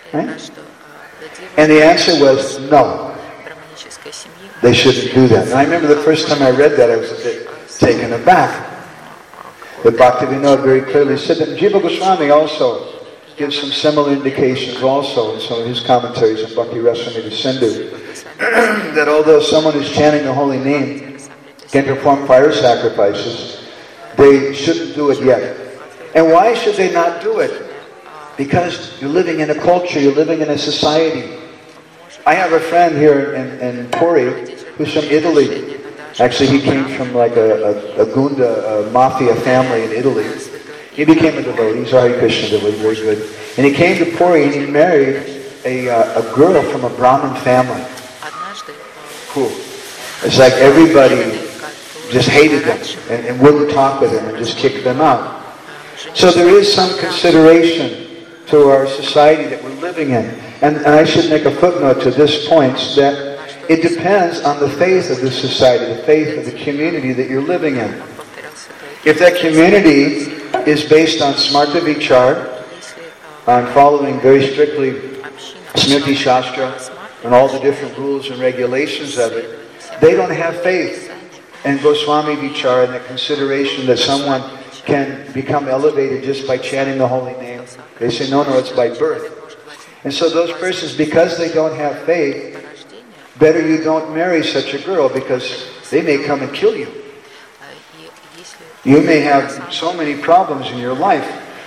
Right? And the answer was no. They shouldn't do that. And I remember the first time I read that, I was a bit taken aback. But Bhaktivinoda very clearly said that. Jiva Goswami also gives some similar indications also in some of his commentaries on Bhakti Rasamrita Sindhu, that although someone is chanting the holy name can perform fire sacrifices, they shouldn't do it yet. And why should they not do it? Because you're living in a culture, you're living in a society. I have a friend here in, in Puri who's from Italy. Actually, he came from like a, a, a Gunda a mafia family in Italy. He became a devotee, he's a Hare Krishna devotee, very good. And he came to Puri and he married a, uh, a girl from a Brahmin family. Cool. It's like everybody just hated them and, and wouldn't talk with them and just kicked them out. So there is some consideration to our society that we're living in. And, and I should make a footnote to this point, that it depends on the faith of the society, the faith of the community that you're living in. If that community is based on smarta vichar, on following very strictly Smriti Shastra and all the different rules and regulations of it, they don't have faith in Goswami vichar and the consideration that someone can become elevated just by chanting the holy name. They say, no, no, it's by birth. And so those persons, because they don't have faith, better you don't marry such a girl, because they may come and kill you. You may have so many problems in your life.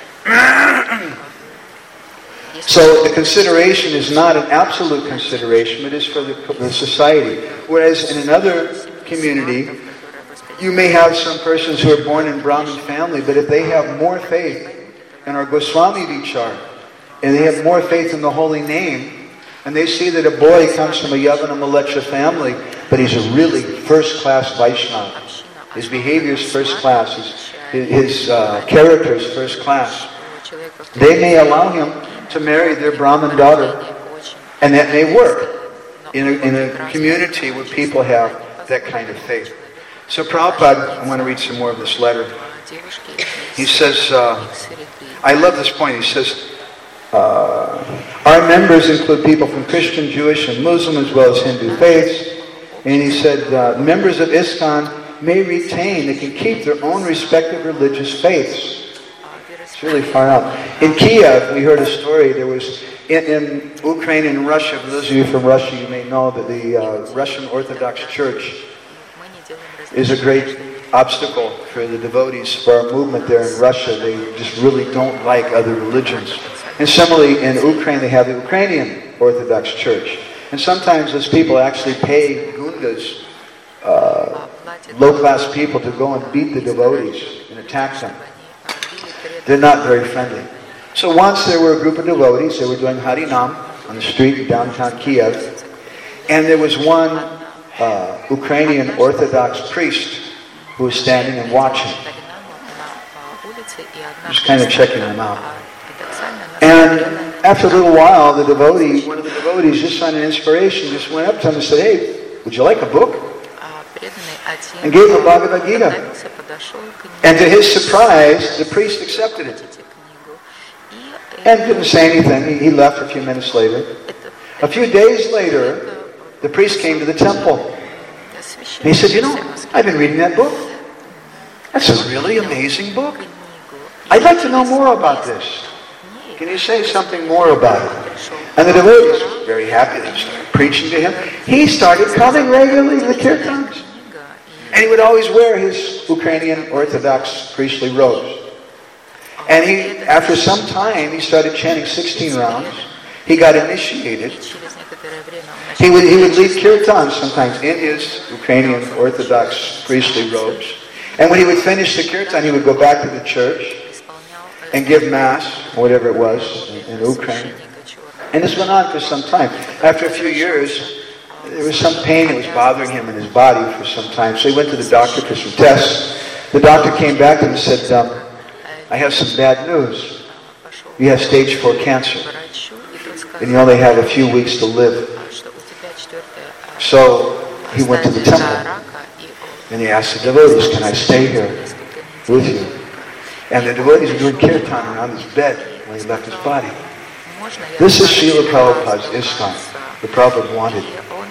So the consideration is not an absolute consideration, it is for the, the society. Whereas in another community, you may have some persons who are born in Brahmin family, but if they have more faith in our Goswami vichar, and they have more faith in the holy name, and they see that a boy comes from a Yavana Malecha family, but he's a really first-class Vaishnava. His behavior is first class, his, his uh, character is first class. They may allow him to marry their Brahmin daughter, and that may work in a, in a community where people have that kind of faith. So Prabhupada, I want to read some more of this letter. He says, uh, I love this point, he says, Uh, our members include people from Christian, Jewish, and Muslim, as well as Hindu faiths. And he said, uh, members of ISKCON may retain, they can keep their own respective religious faiths. It's really far out. In Kiev, we heard a story, there was, in, in Ukraine and Russia, for those of you from Russia, you may know that the uh, Russian Orthodox Church is a great obstacle for the devotees, for our movement there in Russia. They just really don't like other religions. And similarly, in Ukraine, they have the Ukrainian Orthodox Church. And sometimes those people actually pay gundas, uh, low-class people, to go and beat the devotees and attack them. They're not very friendly. So once there were a group of devotees, they were doing Harinam on the street in downtown Kiev, and there was one uh, Ukrainian Orthodox priest who was standing and watching. Just kind of checking them out. And after a little while, the devotee, one of the devotees, just on an inspiration, just went up to him and said, "Hey, would you like a book?" And gave him Bhagavad Gita. And to his surprise, the priest accepted it. And didn't say anything. He, he left a few minutes later. A few days later, the priest came to the temple. And he said, "You know, I've been reading that book. That's a really amazing book. I'd like to know more about this. Can you say something more about it?" And the devotees were very happy. They started preaching to him. He started coming regularly to the kirtans. And he would always wear his Ukrainian Orthodox priestly robes. And he, after some time, he started chanting sixteen rounds. He got initiated. He would, he would lead kirtans sometimes in his Ukrainian Orthodox priestly robes. And when he would finish the kirtan, he would go back to the church and give Mass, whatever it was, in, in Ukraine. And this went on for some time. After a few years, there was some pain that was bothering him in his body for some time. So he went to the doctor for some tests. The doctor came back and said, um, "I have some bad news. You have stage four cancer. And you only have a few weeks to live." So he went to the temple. And he asked the devotees, "Can I stay here with you?" And the devotees were doing kirtan around his bed when he left his body. This is Srila Prabhupada's ISKCON. The Prabhupada wanted.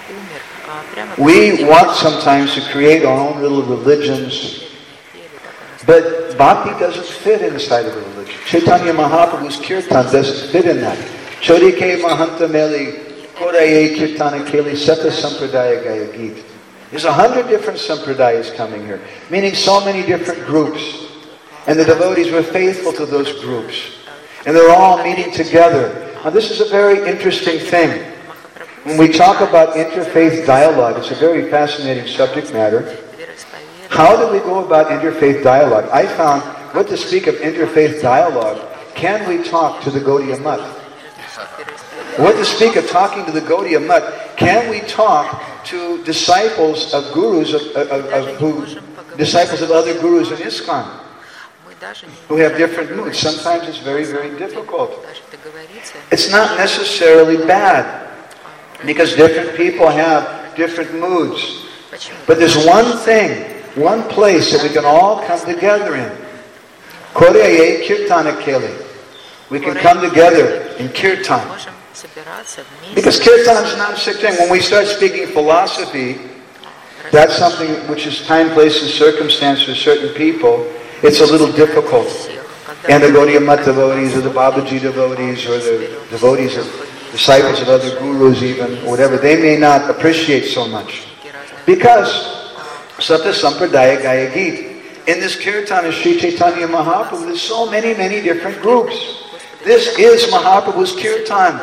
We want sometimes to create our own little religions, but bhakti doesn't fit inside of a religion. Chaitanya Mahaprabhu's kirtan doesn't fit in that. Chodike Mahanta Meli Koraye Kirtana Keli Sata Sampradaya Gaya Geet. There's a hundred different sampradayas coming here, meaning so many different groups. And the devotees were faithful to those groups. And they're all meeting together. Now this is a very interesting thing. When we talk about interfaith dialogue, it's a very fascinating subject matter. How do we go about interfaith dialogue? I found, what to speak of interfaith dialogue, can we talk to the Gaudiya Math? What to speak of talking to the Gaudiya Math, can we talk to disciples of gurus, of, of, of who, disciples of other gurus in ISKCON, who have different moods? Sometimes it's very, very difficult. It's not necessarily bad, because different people have different moods. But there's one thing, one place that we can all come together in. Koraye Kirtana Keli. We can come together in Kirtan. Because Kirtan is not a sick thing. When we start speaking philosophy, that's something which is time, place, and circumstance for certain people. It's a little difficult. And the Gaudiya Math devotees, or the Babaji devotees, or the devotees of disciples of other gurus even, whatever, they may not appreciate so much. Because Sata Sampradaya Gaya Geet, in this kirtan of Sri Chaitanya Mahaprabhu, there's so many, many different groups. This is Mahaprabhu's kirtan.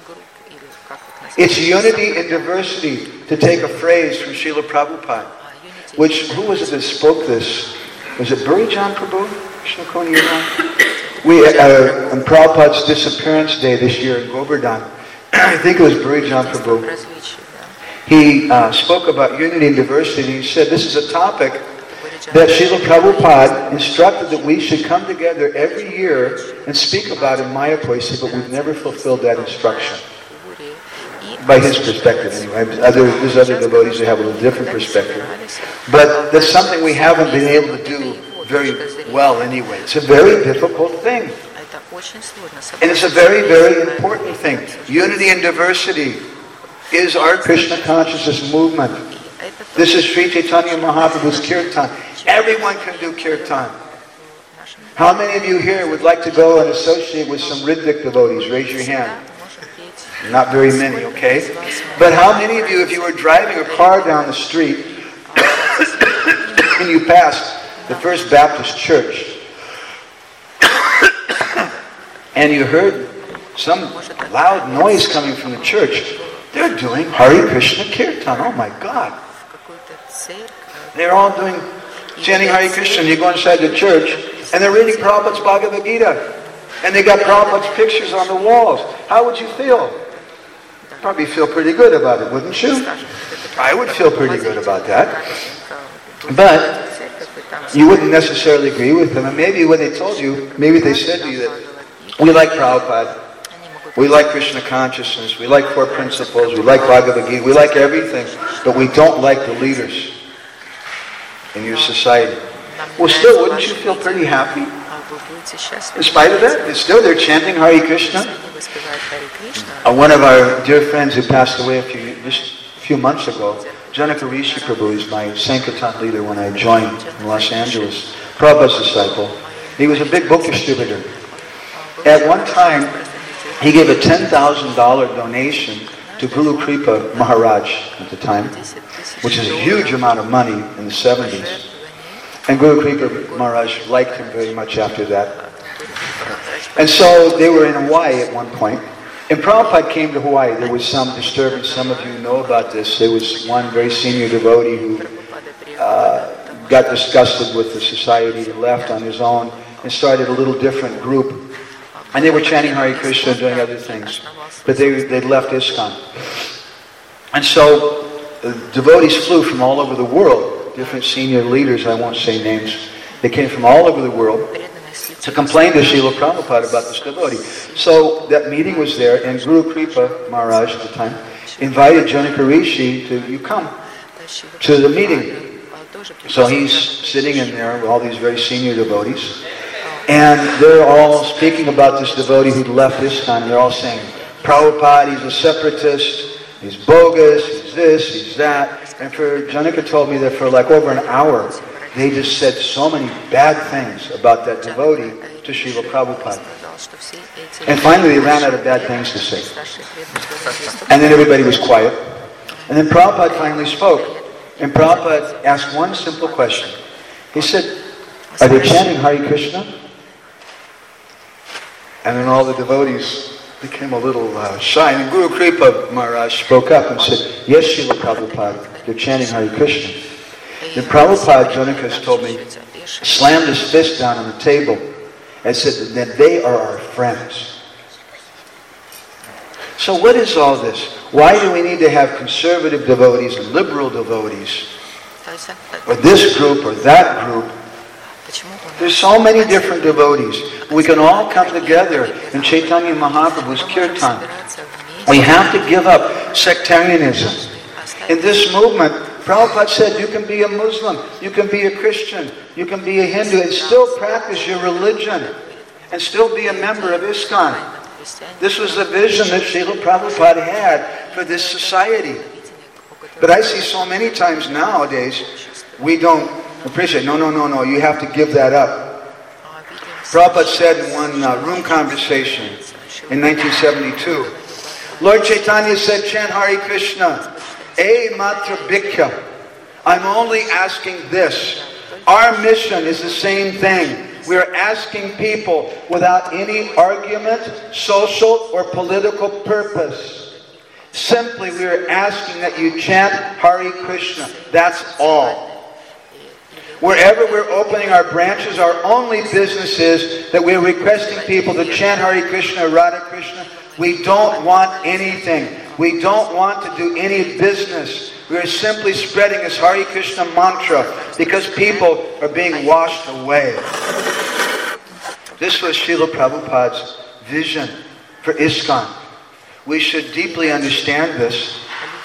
It's unity in diversity, to take a phrase from Srila Prabhupada. Which, who was it that spoke this? Was it Burijan Prabhu? We, uh, on Prabhupada's disappearance day this year in Govardhan, I think it was Burijan Prabhu, he uh, spoke about unity and diversity. He said this is a topic that Srila Prabhupada instructed that we should come together every year and speak about in Mayapur. He said, but we've never fulfilled that instruction. By his perspective anyway. Other, there's other devotees that have a little different perspective. But that's something we haven't been able to do very well anyway. It's a very difficult thing. And it's a very, very important thing. Unity and diversity is our Krishna consciousness movement. This is Sri Chaitanya Mahaprabhu's kirtan. Everyone can do kirtan. How many of you here would like to go and associate with some Ridvik devotees? Raise your hand. Not very many, okay? But how many of you, if you were driving a car down the street and you passed the First Baptist Church and you heard some loud noise coming from the church, they're doing Hare Krishna Kirtan. Oh my God. They're all doing, chanting Hare Krishna. You go inside the church and they're reading Prabhupada's Bhagavad Gita. And they got Prabhupada's pictures on the walls. How would you feel? Probably feel pretty good about it, wouldn't you? I would feel pretty good about that. But you wouldn't necessarily agree with them. And maybe when they told you, maybe they said to you that we like Prabhupada, we like Krishna consciousness, we like four principles, we like Bhagavad Gita, we like everything, but we don't like the leaders in your society. Well, still, wouldn't you feel pretty happy? In spite of that, still they're chanting Hare Krishna. Uh, one of our dear friends who passed away a few, just a few months ago, Janaka Rishi Prabhu, is my Sankirtan leader when I joined in Los Angeles, Prabhupada's disciple. He was a big book distributor. At one time, he gave a ten thousand dollars donation to Guru Kripa Maharaj at the time, which is a huge amount of money in the seventies. And Guru Kripa Maharaj liked him very much after that. And so they were in Hawaii at one point. And Prabhupada came to Hawaii. There was some disturbance. Some of you know about this. There was one very senior devotee who uh, got disgusted with the society. He left on his own and started a little different group. And they were chanting Hare Krishna and doing other things. But they they left ISKCON. And so uh, devotees flew from all over the world. Different senior leaders, I won't say names. They came from all over the world to complain to Srila Prabhupada about this devotee. So that meeting was there, and Guru Kripa Maharaj at the time invited Janaka Rishi to, you come to the meeting. So he's sitting in there with all these very senior devotees. And they're all speaking about this devotee who'd left ISKCON. They're all saying, Prabhupada, he's a separatist, he's bogus, he's this, he's that. And for Janaka told me that for like over an hour, they just said so many bad things about that devotee to Srila Prabhupada. And finally they ran out of bad things to say. And then everybody was quiet. And then Prabhupada finally spoke. And Prabhupada asked one simple question. He said, are they chanting Hare Krishna? And then all the devotees became a little uh, shy. And Guru Kripa Maharaj spoke up and said, yes, Srila Prabhupada, they're chanting Hare Krishna. Then Prabhupada, Janaka has told me, slammed his fist down on the table and said that they are our friends. So what is all this? Why do we need to have conservative devotees and liberal devotees? Or this group or that group? There's so many different devotees. We can all come together in Chaitanya Mahaprabhu's kirtan. We have to give up sectarianism. In this movement, Prabhupada said you can be a Muslim, you can be a Christian, you can be a Hindu and still practice your religion and still be a member of ISKCON. This was the vision that Srila Prabhupada had for this society. But I see so many times nowadays, we don't appreciate, no, no, no, no, you have to give that up. Prabhupada said in one uh, room conversation in nineteen seventy-two, Lord Chaitanya said, chant Hare Krishna. A matra bhikya. I'm only asking this. Our mission is the same thing. We're asking people without any argument, social or political purpose. Simply we are asking that you chant Hare Krishna. That's all. Wherever we're opening our branches, our only business is that we're requesting people to chant Hare Krishna, Radha Krishna. We don't want anything. We don't want to do any business. We are simply spreading this Hare Krishna mantra because people are being washed away. This was Srila Prabhupada's vision for ISKCON. We should deeply understand this.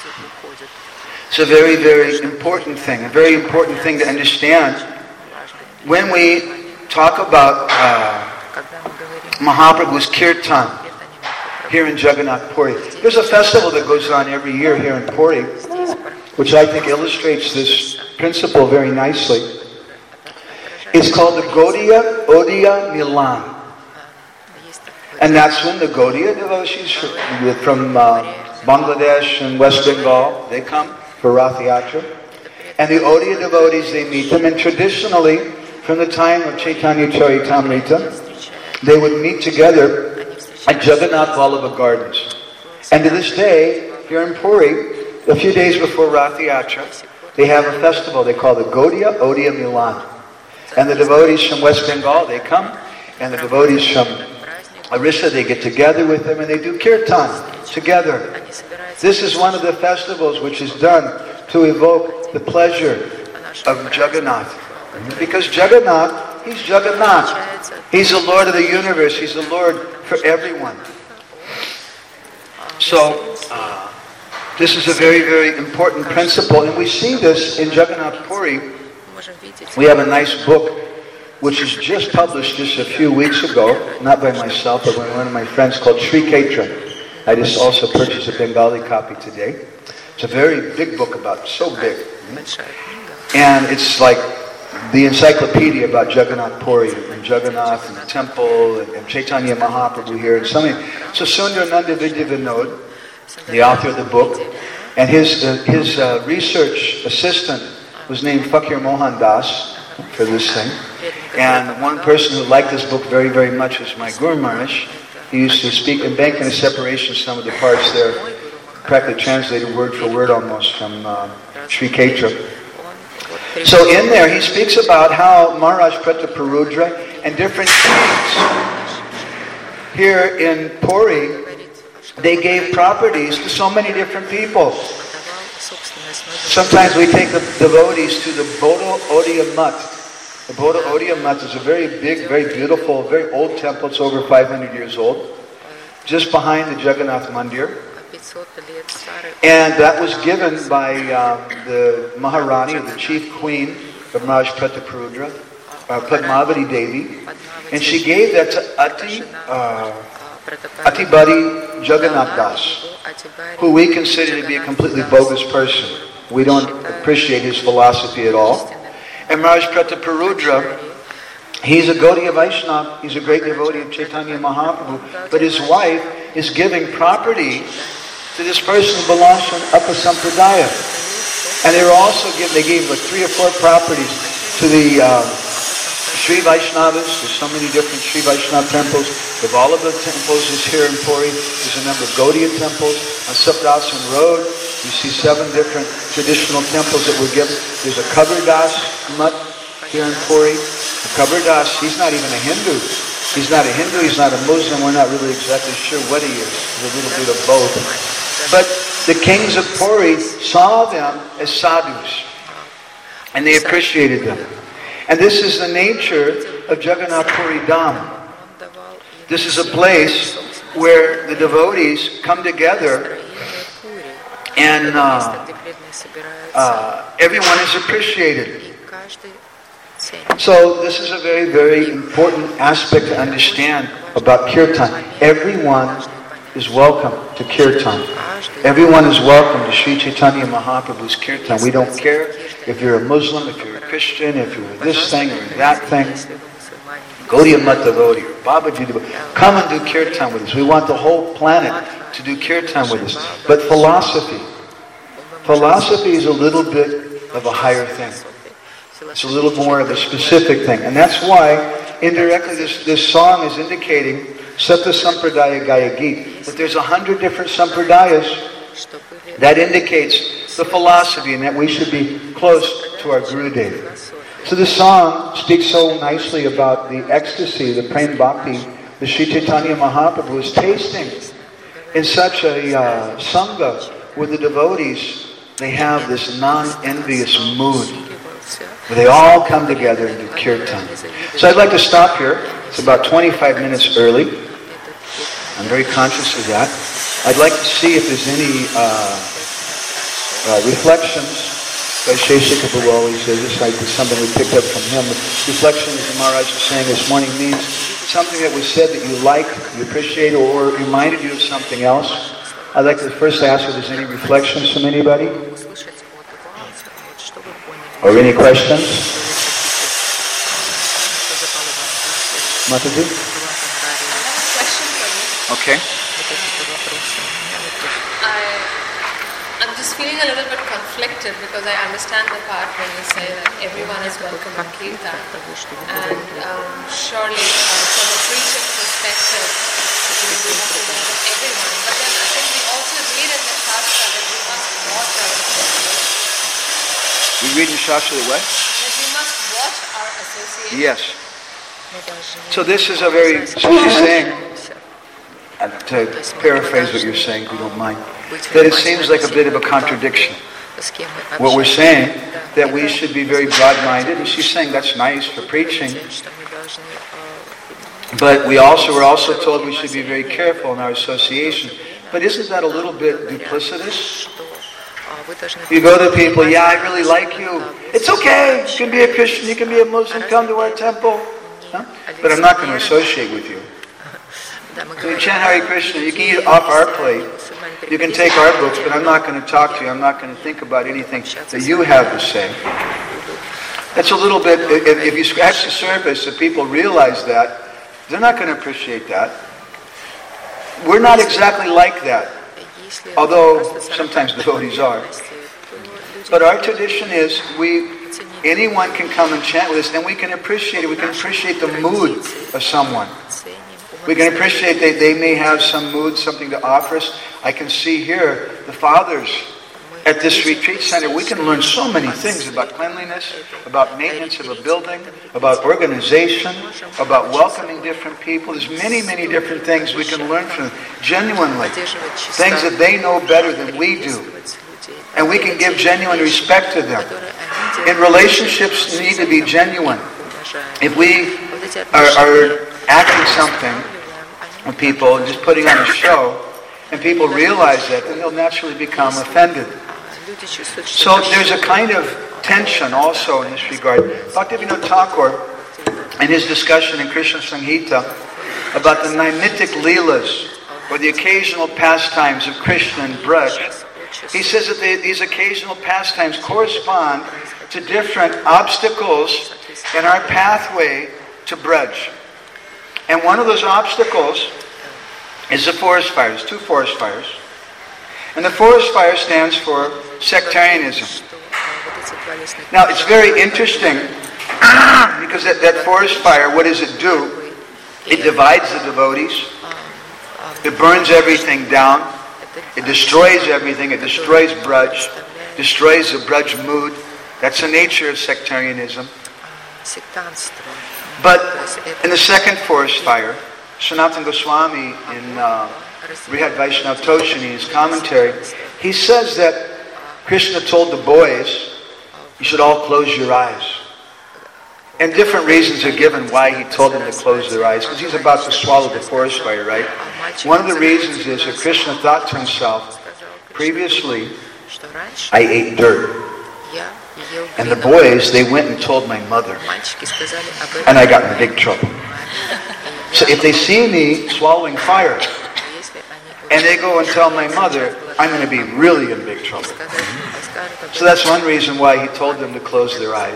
It's a very, very important thing, a very important thing to understand. When we talk about uh, Mahaprabhu's kirtan, here in Jagannath Puri. There's a festival that goes on every year here in Puri, which I think illustrates this principle very nicely. It's called the Gaudiya Odiya Milan. And that's when the Gaudiya devotees from uh, Bangladesh and West Bengal, they come for Rath Yatra. And the Odiya devotees, they meet them. And traditionally, from the time of Chaitanya Charitamrita, they would meet together at Jagannath Vallabha Gardens. And to this day, here in Puri, a few days before Rath Yatra, they have a festival they call the Gaudiya Odiya Milan. And the devotees from West Bengal, they come, and the devotees from Orissa, they get together with them and they do kirtan together. This is one of the festivals which is done to evoke the pleasure of Jagannath. Because Jagannath, he's Jagannath. He's the Lord of the universe. He's the Lord for everyone. So, uh, this is a very, very important principle. And we see this in Jagannath Puri. We have a nice book which is just published just a few weeks ago, not by myself, but by one of my friends called Sri Ketra. I just also purchased a Bengali copy today. It's a very big book about, so big. And it's like the encyclopedia about Jagannath Puri and Jagannath and the temple and, and Chaitanya Mahaprabhu here and so many. So Sundarananda Vidya Vinod, the author of the book, and his uh, his uh, research assistant was named Fakir Mohan Das for this thing. And one person who liked this book very, very much was my Guru Maharaj. He used to speak in Banking of Separation, some of the parts there, practically translated word for word almost from uh, Sri Ketra. So in there he speaks about how Maharaj Prataparudra and different kings here in Puri, they gave properties to so many different people. Sometimes we take the devotees to the Bodha Odiya Mutt. The Bodha Odiya Mutt is a very big, very beautiful, very old temple. It's over five hundred years old. Just behind the Jagannath Mandir. And that was given by uh, the Maharani, or the chief queen of Maharaj Prataparudra, uh, Padmavati Devi, and she gave that to Ati, uh, Atibari Jagannath Das, who we consider to be a completely bogus person. We don't appreciate his philosophy at all. And Maharaj Prataparudra, he's a Gaudiya Vaishnava, he's a great devotee of Chaitanya Mahaprabhu, but his wife is giving property to this person who belongs to an Upasampradaya. And they were also given, they gave like three or four properties to the um, Sri Vaishnavas. There's so many different Sri Vaishnava temples. The Vallabha temples is here in Puri. There's a number of Gaudiya temples. On Saprasan Road, you see seven different traditional temples that were given. There's a Kavirdas Mutt here in Puri. The Kavirdas, he's not even a Hindu. He's not a Hindu, he's not a Muslim. We're not really exactly sure what he is. He's a little bit of both. But the kings of Puri saw them as sadhus. And they appreciated them. And this is the nature of Jagannath Puri Dham. This is a place where the devotees come together and uh, uh, everyone is appreciated. So this is a very, very important aspect to understand about Kirtan. Everyone is welcome to Kirtan. Everyone is welcome to Sri Chaitanya Mahaprabhu's Kirtan. We don't care if you're a Muslim, if you're a Christian, if you're this thing or that thing. Gaudiya Math devotee or Babaji devotee. Come and do Kirtan with us. We want the whole planet to do Kirtan with us. But philosophy. Philosophy is a little bit of a higher thing. It's a little more of a specific thing. And that's why, indirectly, this, this song is indicating Sata Sampradaya Gaya Geet. That there's a hundred different Sampradayas. That indicates the philosophy and that we should be close to our Gurudev. So the song speaks so nicely about the ecstasy, the Prem Bhakti, that Sri Chaitanya Mahaprabhu is tasting in such a uh, sangha where the devotees, they have this non-envious mood where they all come together and do kirtan. So I'd like to stop here. It's about twenty-five minutes early. I'm very conscious of that. I'd like to see if there's any uh, uh, reflections by Sheshika Prabhu always says. This like something we picked up from him. Reflections, the Maharaj was saying this morning, means something that was said that you liked, you appreciate, or reminded you of something else. I'd like to first ask if there's any reflections from anybody. Or any questions? Mataji? Okay. I, I'm just feeling a little bit conflicted because I understand the part when you say that everyone is welcome in Kirtan. And um, surely, uh, from a preaching perspective, we have to welcome everyone. But then I think we also read in the Shastra that we must watch our association. We read in Shastra the what? That we must watch our association. Yes. So this is a very, so she's saying, and to paraphrase what you're saying, if you don't mind, that it seems like a bit of a contradiction. What we're saying, that we should be very broad-minded, and she's saying that's nice for preaching, but we also we're also told we should be very careful in our association. But isn't that a little bit duplicitous? You go to people, yeah, I really like you. It's okay, you can be a Christian, you can be a Muslim, come to our temple. Huh? But I'm not going to associate with you. So you chant Hare Krishna, you can eat off our plate, you can take our books, but I'm not going to talk to you, I'm not going to think about anything that you have to say. That's a little bit, if, if you scratch the surface, if people realize that, they're not going to appreciate that. We're not exactly like that, although sometimes devotees are. But our tradition is, we anyone can come and chant with us, and we can appreciate it. We can appreciate the mood of someone. We can appreciate that they may have some mood, something to offer us. I can see here the fathers at this retreat center. We can learn so many things about cleanliness, about maintenance of a building, about organization, about welcoming different people. There's many, many different things we can learn from them, genuinely. Things that they know better than we do. And we can give genuine respect to them. And relationships need to be genuine. If we are, are acting something with people and just putting on a show, and people realize that, then they'll naturally become offended. So there's a kind of tension also in this regard. Bhaktivinoda Thakur, in his discussion in Krishna Samhita about the Naimitic Leelas, or the occasional pastimes of Krishna and Braj, he says that they, these occasional pastimes correspond to different obstacles in our pathway to Braj. And one of those obstacles is the forest fires, two forest fires. And the forest fire stands for sectarianism. Now, it's very interesting because that, that forest fire, what does it do? It divides the devotees. It burns everything down. It destroys everything. It destroys Braj. Destroys the Braj mood. That's the nature of sectarianism. But in the second forest fire, Sanatana Goswami in uh, Brihad Vaishnava Toshini, in his commentary, he says that Krishna told the boys, you should all close your eyes. And different reasons are given why he told them to close their eyes, because he's about to swallow the forest fire, right? One of the reasons is that Krishna thought to himself, previously, I ate dirt. And the boys, they went and told my mother. And I got in big trouble. So if they see me swallowing fire, and they go and tell my mother, I'm going to be really in big trouble. So that's one reason why he told them to close their eyes.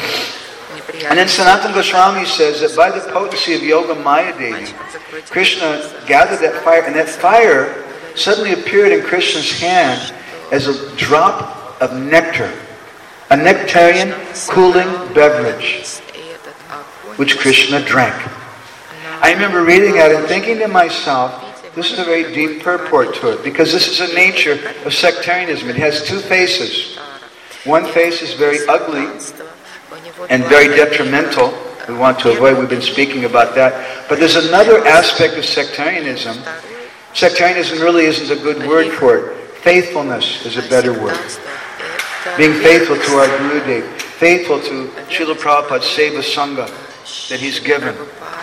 And then Sanatana Goswami says that by the potency of Yoga Maya Devi, Krishna gathered that fire, and that fire suddenly appeared in Krishna's hand as a drop of nectar, a nectarian cooling beverage, which Krishna drank. I remember reading that and thinking to myself, this is a very deep purport to it, because this is the nature of sectarianism. It has two faces. One face is very ugly and very detrimental. We want to avoid, we've been speaking about that. But there's another aspect of sectarianism. Sectarianism really isn't a good word for it. Faithfulness is a better word. Being faithful to our Gurudev, faithful to Srila Prabhupada's Seva Sangha that he's given.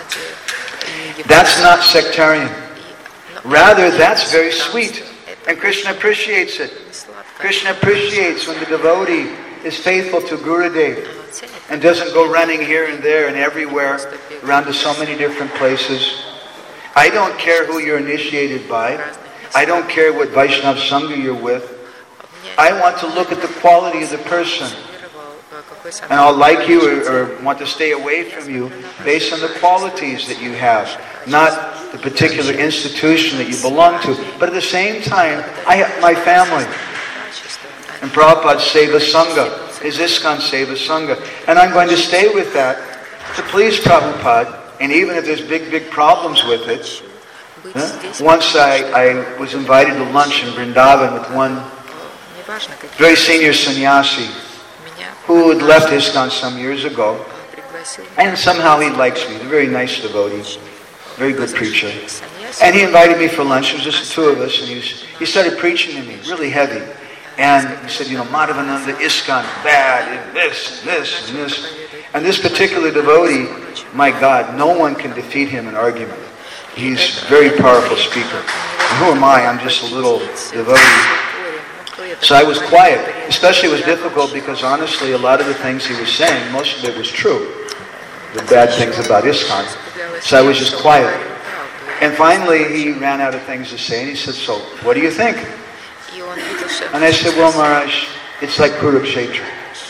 That's not sectarian. Rather, that's very sweet. And Krishna appreciates it. Krishna appreciates when the devotee is faithful to Gurudev and doesn't go running here and there and everywhere, around to so many different places. I don't care who you're initiated by. I don't care what Vaishnava Sangha you're with. I want to look at the quality of the person. And I'll like you or, or want to stay away from you based on the qualities that you have, not the particular institution that you belong to. But at the same time, I have my family. And Prabhupada's Seva Sangha, his ISKCON Seva Sangha. And I'm going to stay with that to please Prabhupada. And even if there's big, big problems with it, huh? Once I, I was invited to lunch in Vrindavan with one very senior sannyasi who had left ISKCON some years ago. And somehow he likes me. He's a very nice devotee, very good preacher. And he invited me for lunch. It was just the two of us. And he, was, he started preaching to me, really heavy. And he said, you know, Madhavananda, ISKCON, bad, and this, and this, and this. And this particular devotee, my God, no one can defeat him in argument. He's a very powerful speaker. And who am I? I'm just a little devotee. So I was quiet. Especially it was difficult because honestly, a lot of the things he was saying, most of it was true. The bad things about ISKCON. So I was just quiet. And finally, he ran out of things to say, and he said, so, what do you think? And I said, well, Maharaj, it's like Kurukshetra.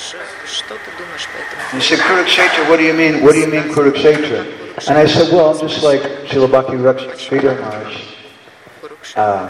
And he said, Kurukshetra, what do you mean? What do you mean Kurukshetra? And I said, well, I'm just like Srila Bhakti Sridhar Maharaj. Uh,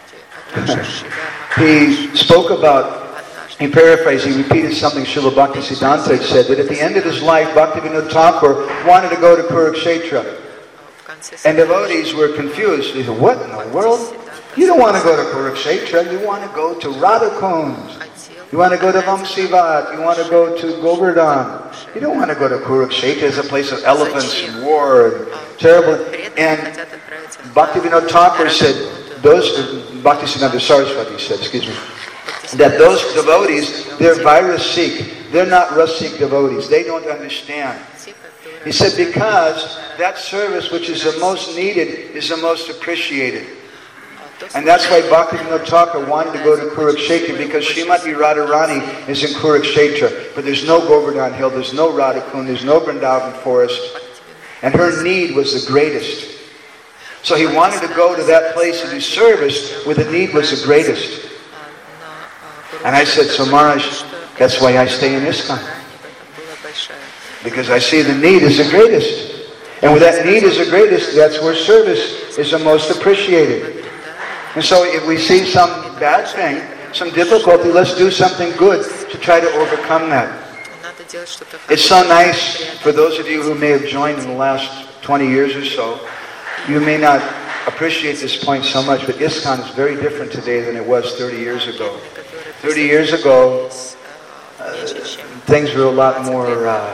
he spoke about, he paraphrased, he repeated something Srila Bhakti Siddhanta had said, that at the end of his life, Bhaktivinoda Thakur wanted to go to Kurukshetra. And devotees were confused. They said, what in the world? You don't want to go to Kurukshetra, you want to go to Radhakund. You want to go to Vamsivat, you want to go to Govardhan. You don't want to go to Kurukshetra, it's a place of elephants and war and terrible. And Bhaktivinoda Thakur said, those, Bhakti Siddhanta Saraswati said, excuse me, that those devotees, they're Vairasik, they're not Rasik devotees, they don't understand. He said, because that service which is the most needed is the most appreciated. And that's why Bhaktivinoda Thakur wanted to go to Kurukshetra, because Srimati Radharani is in Kurukshetra. But there's no Govardhan Hill, there's no Radhakund, there's no Vrindavan forest. And her need was the greatest. So he wanted to go to that place to do service where the need was the greatest. And I said, so Maharaj, that's why I stay in ISKCON. Because I see the need is the greatest. And where that need is the greatest, that's where service is the most appreciated. And so if we see some bad thing, some difficulty, let's do something good to try to overcome that. It's so nice for those of you who may have joined in the last twenty years or so. You may not appreciate this point so much, but ISKCON is very different today than it was thirty years ago. thirty years ago, uh, things were a lot more uh,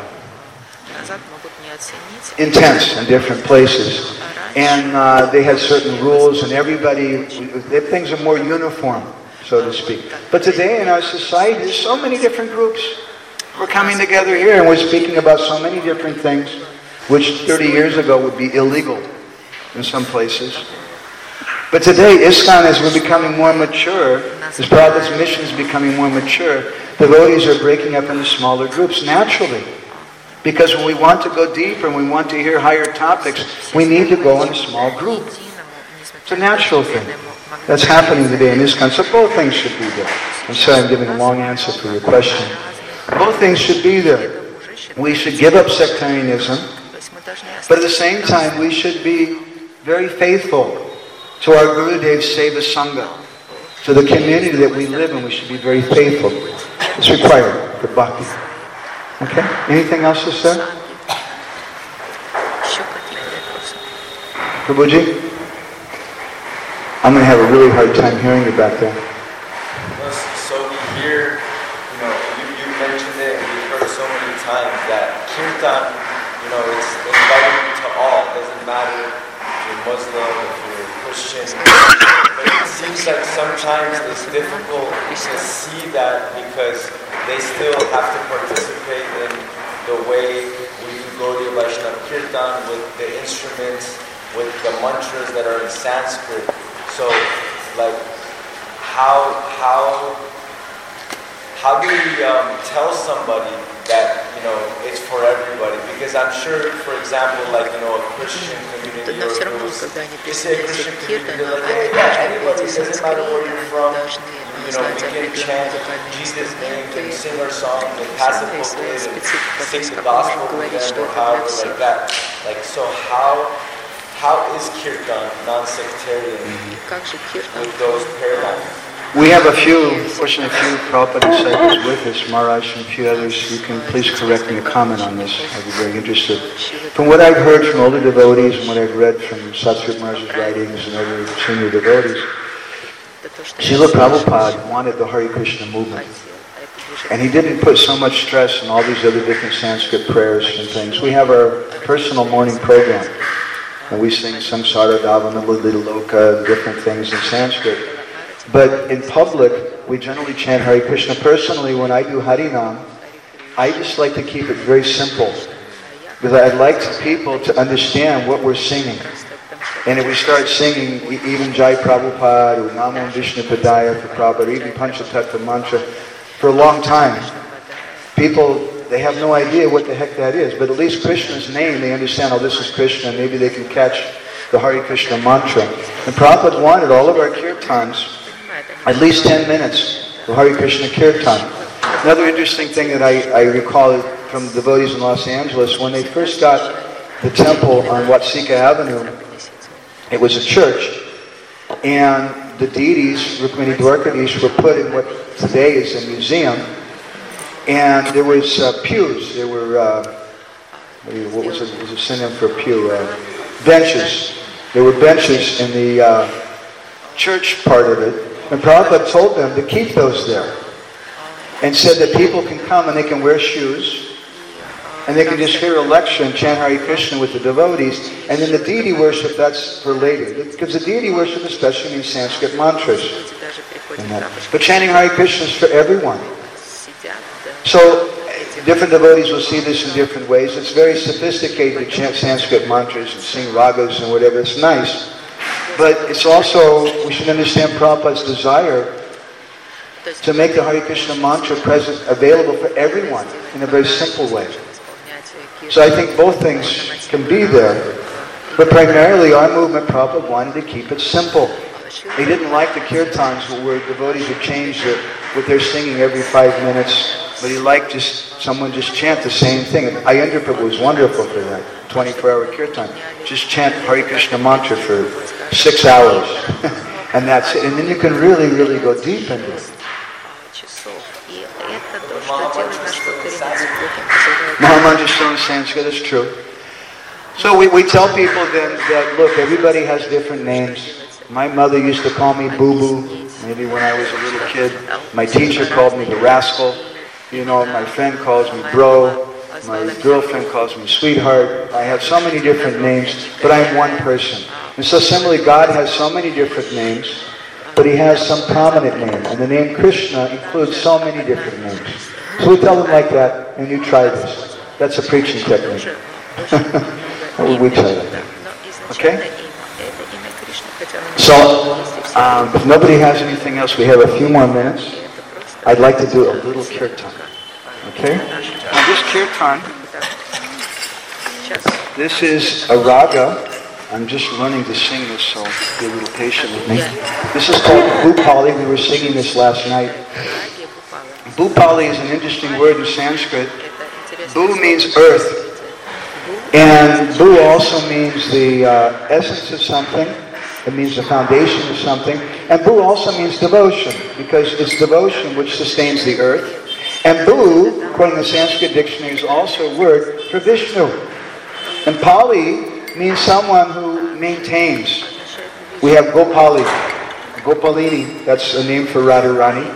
intense in different places. And uh, they had certain rules, and everybody, things are more uniform, so to speak. But today in our society, there's so many different groups. We're coming together here and we're speaking about so many different things, which thirty years ago would be illegal in some places. But today, ISKCON, as we're becoming more mature, as Prabhupada's mission is becoming more mature, devotees are breaking up into smaller groups naturally. Because when we want to go deeper and we want to hear higher topics, we need to go in a small group. It's a natural thing. That's happening today in ISKCON. So both things should be there. I'm sorry I'm giving a long answer for your question. Both things should be there. We should give up sectarianism, but at the same time we should be very faithful to our Gurudev's Seva Sangha, to the community that we live in. We should be very faithful. It's required for bhakti. Okay? Anything else to say? Prabhuji? I'm going to have a really hard time hearing you back there. So we hear, you know, you, you mentioned it, and we've heard so many times that kirtan, you know, it's inviting to all. It doesn't matter if you're Muslim, if you're Christian. But it seems like sometimes it's difficult to see that because they still have to participate in the way we do Gaudiya Vaishnava Kirtan with the instruments, with the mantras that are in Sanskrit. So, like, how how how do we um, tell somebody that, you know, it's for everybody? Because I'm sure, for example, like, you know, a Christian community, or you say a Christian community, they're like, hey, yeah, anybody, it doesn't matter where you're from, you know, we can chant Jesus' name and sing our songs and pass the pulpit and sing the gospel with them or however like that. Like, so how how is kirtan non-sectarian with those paradigms? We have a few, fortunately a few Prabhupada disciples with us, Maharaj and a few others. You can please correct me or comment on this. I'd be very interested. From what I've heard from older devotees and what I've read from Satsvit Maharaj's writings and other senior devotees, Srila Prabhupada wanted the Hare Krishna movement. And he didn't put so much stress on all these other different Sanskrit prayers and things. We have our personal morning program. And we sing Samsara Davana Lila Loka and different things in Sanskrit. But in public, we generally chant Hare Krishna. Personally, when I do Harinam, I just like to keep it very simple. Because I'd like people to understand what we're singing. And if we start singing even Jai Prabhupada or Namo Vishnu Padaya for Prabhupada, even Panchatattva mantra, for a long time, people, they have no idea what the heck that is. But at least Krishna's name, they understand, oh, this is Krishna. Maybe they can catch the Hare Krishna mantra. And Prabhupada wanted all of our kirtans at least ten minutes of Hare Krishna kirtan. Another interesting thing that I, I recall from devotees in Los Angeles, when they first got the temple on Watsika Avenue, it was a church, and the deities, Rukmini Dwarkadish, were put in what today is a museum, and there was uh, pews, there were, uh, what was it, was a synonym for pew? Uh, benches. There were benches in the uh, church part of it, and Prabhupada told them to keep those there, and said that people can come and they can wear shoes, and they can just hear a lecture and chant Hare Krishna with the devotees, and then the deity worship, that's for later. Because the deity worship especially means Sanskrit mantras. But chanting Hare Krishna is for everyone. So, different devotees will see this in different ways. It's very sophisticated to chant Sanskrit mantras and sing ragas and whatever. It's nice. But it's also, we should understand Prabhupada's desire to make the Hare Krishna mantra present, available for everyone in a very simple way. So I think both things can be there. But primarily our movement Prabhupada wanted to keep it simple. He didn't like the kirtans where devotees would change the, what they're singing every five minutes. But he liked just someone just chant the same thing. Ayandurpa was wonderful for that, twenty-four hour kirtan. Just chant Hare Krishna mantra for six hours. And that's it. And then you can really, really go deep into it. Mahamantra still in Sanskrit, it's true. So we, we tell people then that, look, everybody has different names. My mother used to call me Boo-Boo, maybe when I was a little kid. My teacher called me the rascal. You know, my friend calls me bro. My girlfriend calls me sweetheart. I have so many different names, but I'm one person. And so similarly, God has so many different names, but He has some prominent name. And the name Krishna includes so many different names. So we tell them like that, and you try this. That's a preaching technique. We try that. Okay? So, um, if nobody has anything else, we have a few more minutes. I'd like to do a little kirtan. Okay? Now this kirtan, this is a raga. I'm just learning to sing this, so be a little patient with me. This is called Bhupali. We were singing this last night. Bhupali is an interesting word in Sanskrit. Bhu means earth. And Bhu also means the uh, essence of something. It means the foundation of something. And Bhu also means devotion, because it's devotion which sustains the earth. And Bhu, according to the Sanskrit dictionary, is also a word for Vishnu. And Pali means someone who maintains. We have Gopali, Gopalini, that's a name for Radharani.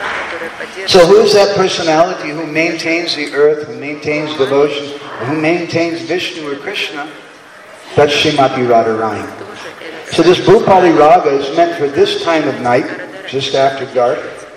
So who is that personality who maintains the earth, who maintains devotion, who maintains Vishnu or Krishna? That's Srimati Radharani. So this Bhupali Raga is meant for this time of night, just after dark.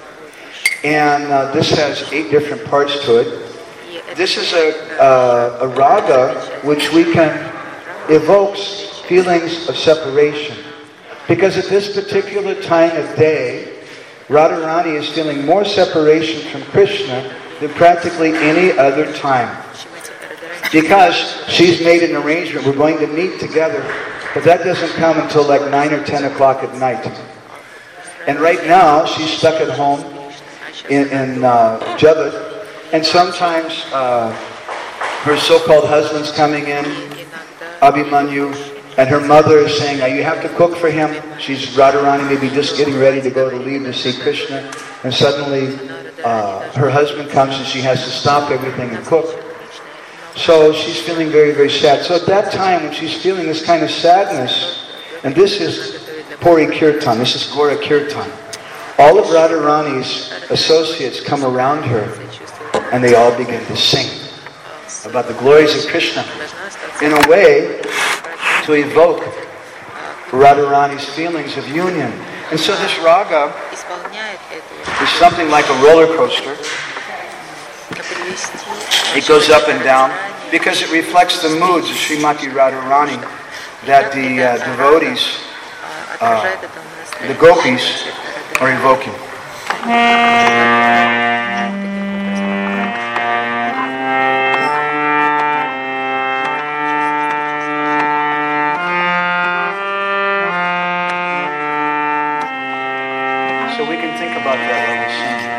And uh, this has eight different parts to it. This is a, uh, a raga which we can evoke feelings of separation. Because at this particular time of day, Radharani is feeling more separation from Krishna than practically any other time. Because she's made an arrangement, we're going to meet together, but that doesn't come until like nine or ten o'clock at night. And right now, she's stuck at home in, in uh, Jabat, and sometimes uh, her so-called husband's coming in, Abhimanyu, and her mother is saying, now you have to cook for him. She's Radharani, maybe just getting ready to go to leave to see Krishna, and suddenly uh, her husband comes and she has to stop everything and cook. So she's feeling very, very sad. So at that time, when she's feeling this kind of sadness, and this is Puri Kirtan, this is Gora Kirtan, all of Radharani's associates come around her, and they all begin to sing about the glories of Krishna, in a way to evoke Radharani's feelings of union. And so this raga is something like a roller coaster. It goes up and down because it reflects the moods of Srimati Radharani that the uh, devotees, uh, the gopis, are evoking. So we can think about that while we sing.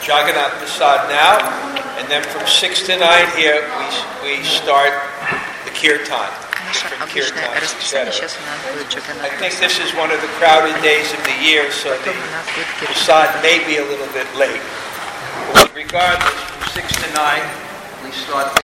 Jagannath Prasad now, and then from six to nine here we we start the kirtan, different kirtans, et cetera. I think this is one of the crowded days of the year, so the Prasad may be a little bit late. But regardless, from six to nine we start.